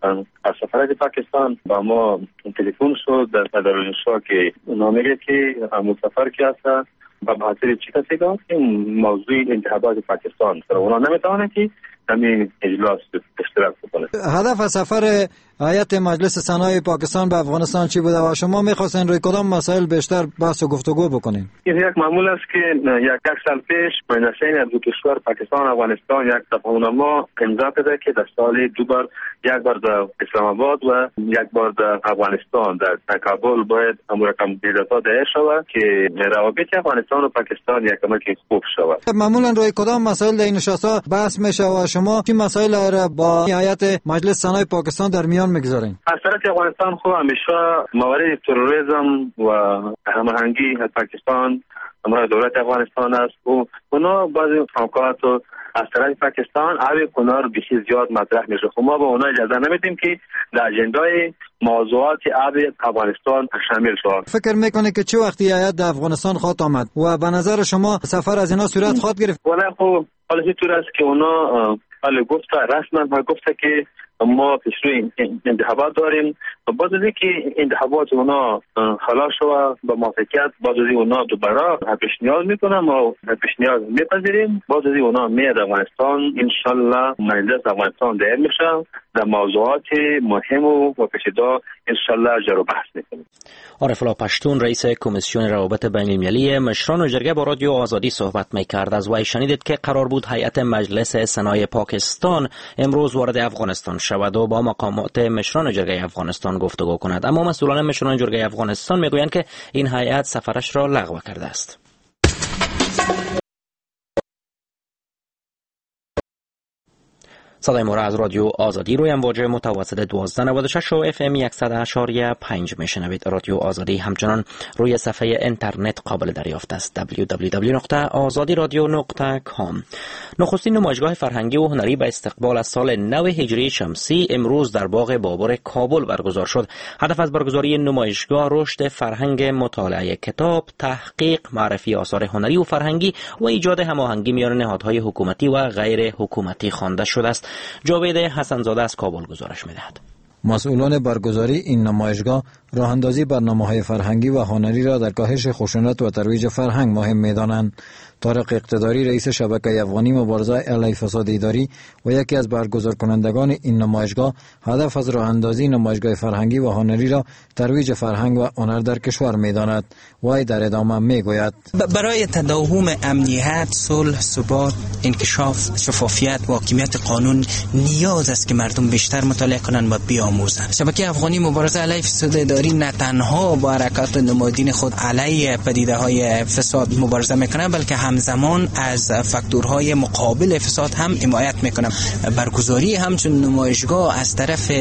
از سفارت پاکستان با ما تلفن شد در دارالانشا که اونا میگه که همون سفر که هست با بحثی چی کسی که موضوع انتخابات پاکستان سر اونا نمیتونه که همین اجلاس اشتراک بکنه. هدف از سفر هیئت مجلس سنای پاکستان به افغانستان چی بوده و شما میخواستین روی کدام مسائل بیشتر بحث و گفتگو بکنین؟ این یک معمول است که یک یک سال پیش بین دو کشور پاکستان و افغانستان یک تفاهمنامه امضا شده که در سال دو بار یک بار در اسلام آباد و یک بار در افغانستان در کابل باید امورکم دیدتا دایر شود که روابط افغانستان و پاکستان یک کمک خوب شود. معمولا روی کدام مسائل در این نشست‌ها بحث میشه و شما چه مسائل را با هیئت مجلس سنای پاکستان در میان میگذارین؟ از طرف افغانستان خو همیشه موارد تروریسم و هماهنگی پاکستان امر دولت افغانستان است و اونا بعضی حرکات از طرف پاکستان آبی کنار بیشی زیاد مطرح میشه. خب ما به اونا اجازه نمیدیم که در اجندای موضوعات آبی افغانستان شامل شود. فکر میکنه که چه وقتی هیئت در افغانستان خواهد آمد و به نظر شما سفر از اینا صورت خواهد گرفت؟ ولی خب حالا اینطور است که اونا حالا گفته رسما ما گفته که ما پیشروی انتخابات داریم و بعد از اینکه انتخابات اونا خلاص شود با موافقت بعد از اونا دوباره پیشنهاد میکنم و پیشنهاد میپذیریم. بعد از اونا میاد افغانستان، انشالله مجلس افغانستان دایر میشه در موضوعات مهم و پیچیده انشالله جر و بحث میکنیم. عارف الله پشتون رئیس کمیسیون روابط بین المللی مشران و جرگه با رادیو آزادی صحبت میکرد. از وی شنیدید که قرار بود هیئت مجلس سنای پاکستان امروز وارد افغانستان شود و با مقامات مشران و جرگه افغانستان گفتگو کند، اما مسئولان مشران و جرگه افغانستان میگویند که این هیئت سفرش را لغو کرده است. صدای ما را از رادیو آزادی روی امواج متوسط دوازده نود و شش و اف ام صد و شش و پنج میشنوید. رادیو آزادی همچنان روی صفحه اینترنت قابل دریافت است دبلیو دبلیو دبلیو نقطه آزادی رادیو نقطه کام. نخستین نمایشگاه فرهنگی و هنری به استقبال از سال نو هجری شمسی امروز در باغ بابر کابل برگزار شد. هدف از برگزاری نمایشگاه رشد فرهنگ مطالعه کتاب، تحقیق، معرفی آثار هنری و فرهنگی و ایجاد هماهنگی میان نهادهای حکومتی و غیر حکومتی خوانده شده است. جاوید حسن زاده از کابل گزارش می‌دهد. مسئولان برگزاری این نمایشگاه راهاندازی برنامه‌های فرهنگی و هنری را در کاهش خشونت و ترویج فرهنگ مهم می‌دانند. طارق اقتداری رئیس شبکه افغانی مبارزه علیه فساد اداری و یکی از برگزار کنندگان این نمایشگاه هدف از راهاندازی نمایشگاه فرهنگی و هنری را ترویج فرهنگ و هنر در کشور می‌داند. وی در ادامه می‌گوید برای تداوم امنیت، صلح، ثبات، انکشاف، شفافیت و حاکمیت قانون نیاز است که مردم بیشتر مطالعه کنند و بیاموزند. شبکه افغانی مبارزه علیه فساد اداری نه تنها با حرکات نمادین خود علیه پدیده‌های فساد مبارزه می‌کند بلکه همزمان از فاکتورهای مقابل فساد هم حمایت میکنم. برگزاری همچون نمایشگاه از طرف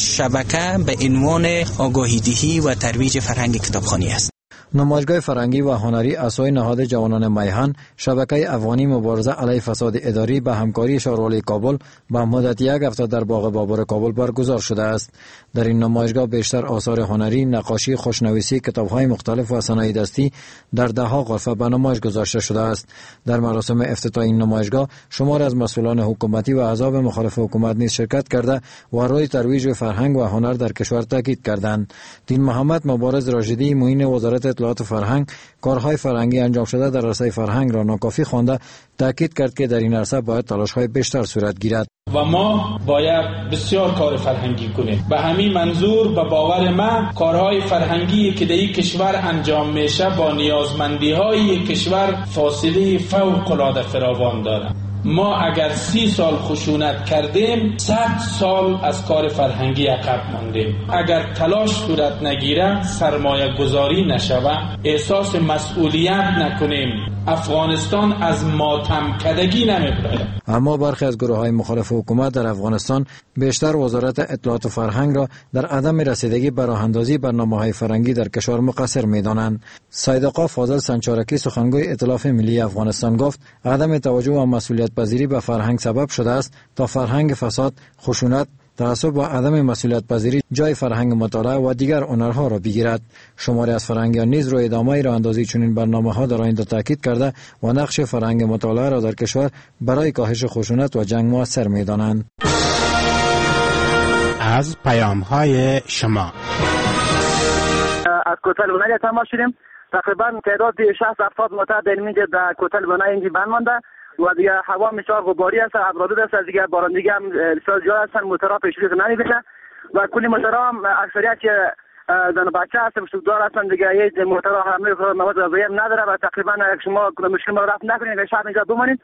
شبکه به عنوان آگاهی دهی و ترویج فرهنگ کتابخوانی است. نمایشگاه فرهنگی و هنری اسای نهاد جوانان میهن شبکه افغانی مبارزه علیه فساد اداری به همکاری شهروالی کابل به مدت یک هفته در باغ بابر کابل برگزار شده است. در این نمایشگاه بیشتر آثار هنری، نقاشی، خوشنویسی، کتاب‌های مختلف و صنایع دستی در ده ها غرفه به نمایش گذاشته شده است. در مراسم افتتاح این نمایشگاه شمار از مسئولان حکومتی و احزاب مخالف حکومت نیز شرکت کرده و روی ترویج فرهنگ و هنر در کشور تاکید کردند. دین محمد مبارز راشدی معین وزارت اطلاعات فرهنگ کارهای فرهنگی انجام شده در عرصه فرهنگ را ناکافی خوانده تاکید کرد که در این عرصه باید تلاش‌های بیشتر صورت گیرد. و ما باید بسیار کار فرهنگی کنیم. به همین منظور به باور من کارهای فرهنگی که در این کشور انجام میشه با نیازمندی های کشور فاصله فوق العاده فراوان داره. ما اگر سی سال خشونت کردیم صد سال از کار فرهنگی عقب ماندیم. اگر تلاش صورت نگیره، سرمایه گذاری نشوه، احساس مسئولیت نکنیم، افغانستان از ماتم کدگی نمیبره. اما برخی از گروه های مخالف حکومت در افغانستان بیشتر وزارت اطلاعات و فرهنگ را در عدم رسیدگی به راه اندازی برنامه های فرهنگی در کشور مقصر می دانند. سید آقا فاضل سنچارکی سخنگوی ائتلاف ملی افغانستان گفت عدم توجه و مسئولیت پذیری به فرهنگ سبب شده است تا فرهنگ فساد، خشونت، تعصب و عدم مسئولیت پذیری جای فرهنگ مطالعه و دیگر هنرها را بگیرد. شماری از فرهنگیان نیز روی ادامه راه اندازی چنین برنامه‌ها در آینده تاکید کرده و نقش فرهنگ مطالعه را در کشور برای کاهش خشونت و جنگ موثر می‌دانند. از پیام‌های شما از کوتل بنای تماس شدیم. تقریبا تعداد شصت هفتاد موتر در اینجا در کوتل بنای اینجا بند مانده و دیگه هوا بسیار غباری است، ابرادود است، از دیگه باران دیگه هم بسیار زیاد هستن، موترها پیشروی نمی‌کنه و کلی موترها هم اکثریت که زن بچه هستن سوگدار هستن دیگه، یه موترها حمله مواد غذایی هم نداره و تقریبا شما مشکل ما رفت نکنید و شب اینجا بمانید.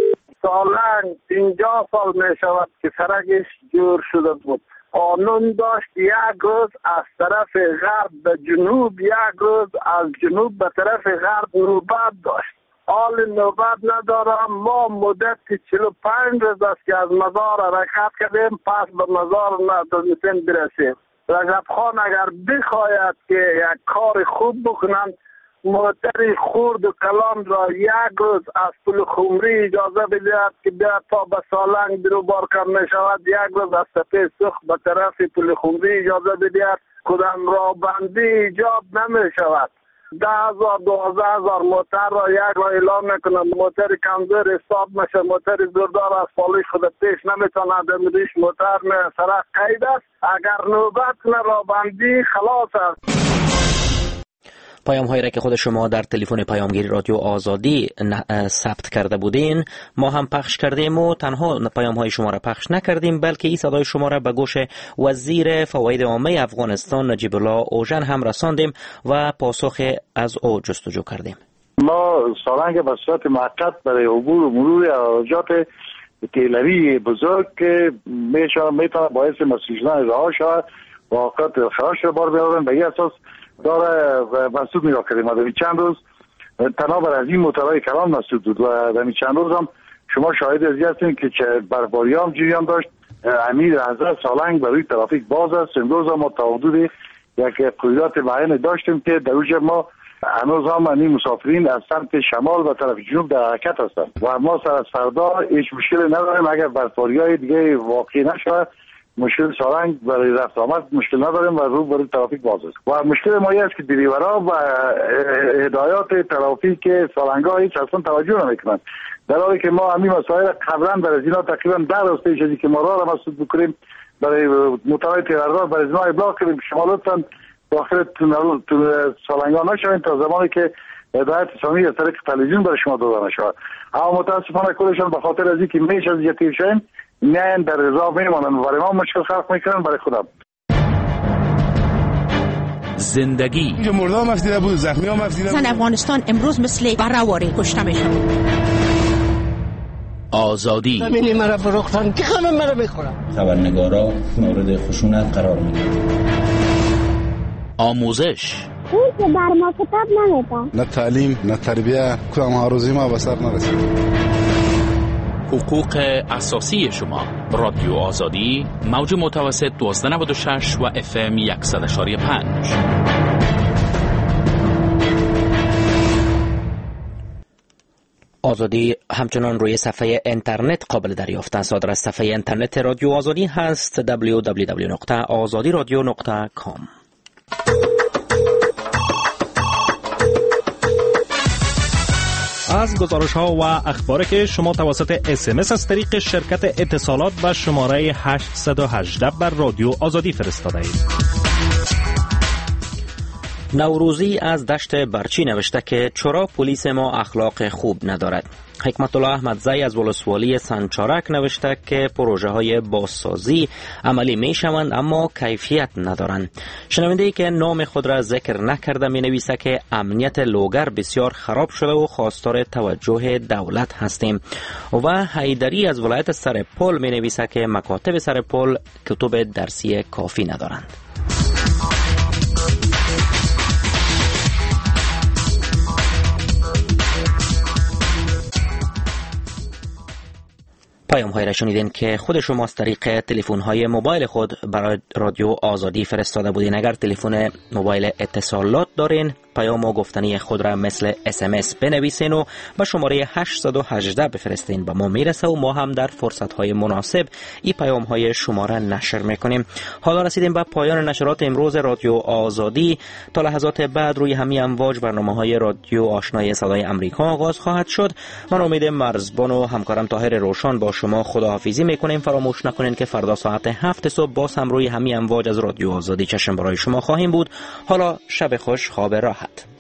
سالن پنجاه سال می شود که سرکش جور شده بود. قانون داشت یک روز از طرف غرب به جنوب، یک روز از جنوب به طرف غرب نوبت داشت. حال نوبت ندارم. ما مدت چهل و پنج روز است که از مزار حرکت کردیم، پس به مزار نمیتونیم برسیم. رجب خان اگر بخواید که یک کار خوب بکنند، موتر خورد و کلام را یک روز از پل خمری اجازه بدهد که بیاد تا به سالنگ درو بار کم می شود، یک روز از تپه سخت به طرف پل خمری اجازه بدهد، کدام را بندی ایجاب نمی شود. ده هزار دوازده هزار موتر را یک را اعلام میکنند، موتر کمزور حساب میشه، موتر زوردار از پالیش خود پیش نمیتواند، دمیدش موتر می سرک قید است. اگر نوبت نه را بندی خلاص است. پیام هایی را که خود شما در تلفن پیامگیری رادیو آزادی ثبت کرده بودین ما هم پخش کردیم و تنها پیام های شما را پخش نکردیم، بلکه این صدای شما را به گوش وزیر فواید عامه افغانستان نجیب الله اوژن هم رساندیم و پاسخ از او جستجو کردیم. ما سالنگ به صورت موقت برای عبور و مرور اراجات تیلوی بزرگ که میتونه باعث مسئول شدن رها شود و اوقات خراش را بار بیارن، به این اساس داره مسدود میرا کردیم. در چند روز تنها از این موترهای کلام مسدود بود و در چند روز هم شما شاهد ازی هستیم که برفباری هم جریان داشت. امیر حضرت سالنگ برای ترافیک باز است. امروز هم ما تا حدود یک قیودات معین داشتیم که در اوج ما هنوز هم این مسافرین از سمت شمال و طرف جنوب در حرکت هستند و ما سر از فردا هیچ مشکلی نداریم. اگر برفباری های دیگه واقعی نشود مشکل سالنگ برای رفت آمد مشکل نداریم و رو برای ترافیک باز است و مشکل ما است که دریورها و هدایات ترافیک سالنگ ها هیچ اصلا توجه نمیکنند، در حالی که ما همین مسائل قبلا برای اینا تقریبا ده روز پیش از که ما راه را مسدود بکنیم برای موترهای تیرانداز برای اینا ابلاغ کردیم شما لطفا داخل تونل سالنگ ها نشوین تا زمانی که هدایت ثانی از طریق تلویزیون برای شما داده نشود. اما متاسفانه کلشان به خاطر از اینکه میشه از جتیر شویم نه در رضا میمانن برای ما مشکل خلق میکنن برای خودم. زندگی اینجا مرده هم افدیده بود، زخمی هم افدیده بود. زن افغانستان امروز مثل برهواری کشته میشن. آزادی زمینی مرا فروختن که همه مرا میخورن. خبرنگارا مورد خشونت قرار میگیرن. آموزش اون که بر ما کتاب نمیدن، نه تعلیم نه تربیه، کدام آرزوی ما به سر نرسید. حقوق اساسی شما. رادیو آزادی موج متوسط دوازده نود و شش و اف ام صد و پنج. آزادی همچنان روی صفحه اینترنت قابل دریافت است. آدرس صفحه اینترنت رادیو آزادی هست دبلیو دبلیو دبلیو نقطه آزادی رادیو نقطه کام. از گزارش ها و اخباری که شما توسط اس ام اس از طریق شرکت اتصالات به شماره هشت یک هشت بر رادیو آزادی فرستاده اید. نوروزی از دشت برچی نوشته که چرا پلیس ما اخلاق خوب ندارد. حکمت الله احمدزی از ولسوالی سنچارک نوشته که پروژه های بازسازی عملی می شوند اما کیفیت ندارند. شنونده ای که نام خود را ذکر نکرده می نویسه که امنیت لوگر بسیار خراب شده و خواستار توجه دولت هستیم. و حیدری از ولایت سرپل می نویسه که مکاتب سرپل کتب درسی کافی ندارند. پیام های را شنیدین که خود شما از طریق تلفن های موبایل خود برای رادیو آزادی فرستاده بودین. اگر تلفن موبایل اتصالات دارین پیام و گفتنی خود را مثل اس ام اس بنویسین و به شماره هشت یک هشت بفرستین. به ما میرسه و ما هم در فرصت های مناسب این پیام های شما را نشر میکنیم. حالا رسیدیم به پایان نشرات امروز رادیو آزادی. تا لحظات بعد روی همین امواج برنامه های رادیو آشنای صدای امریکا آغاز خواهد شد. من امید مرزبان و همکارم طاهر روشن با شما خداحافظی میکنیم. فراموش نکنین که فردا ساعت هفت صبح باز هم روی همین امواج از رادیو آزادی چشم برای شما خواهیم بود. حالا شب خوش، خواب راحت.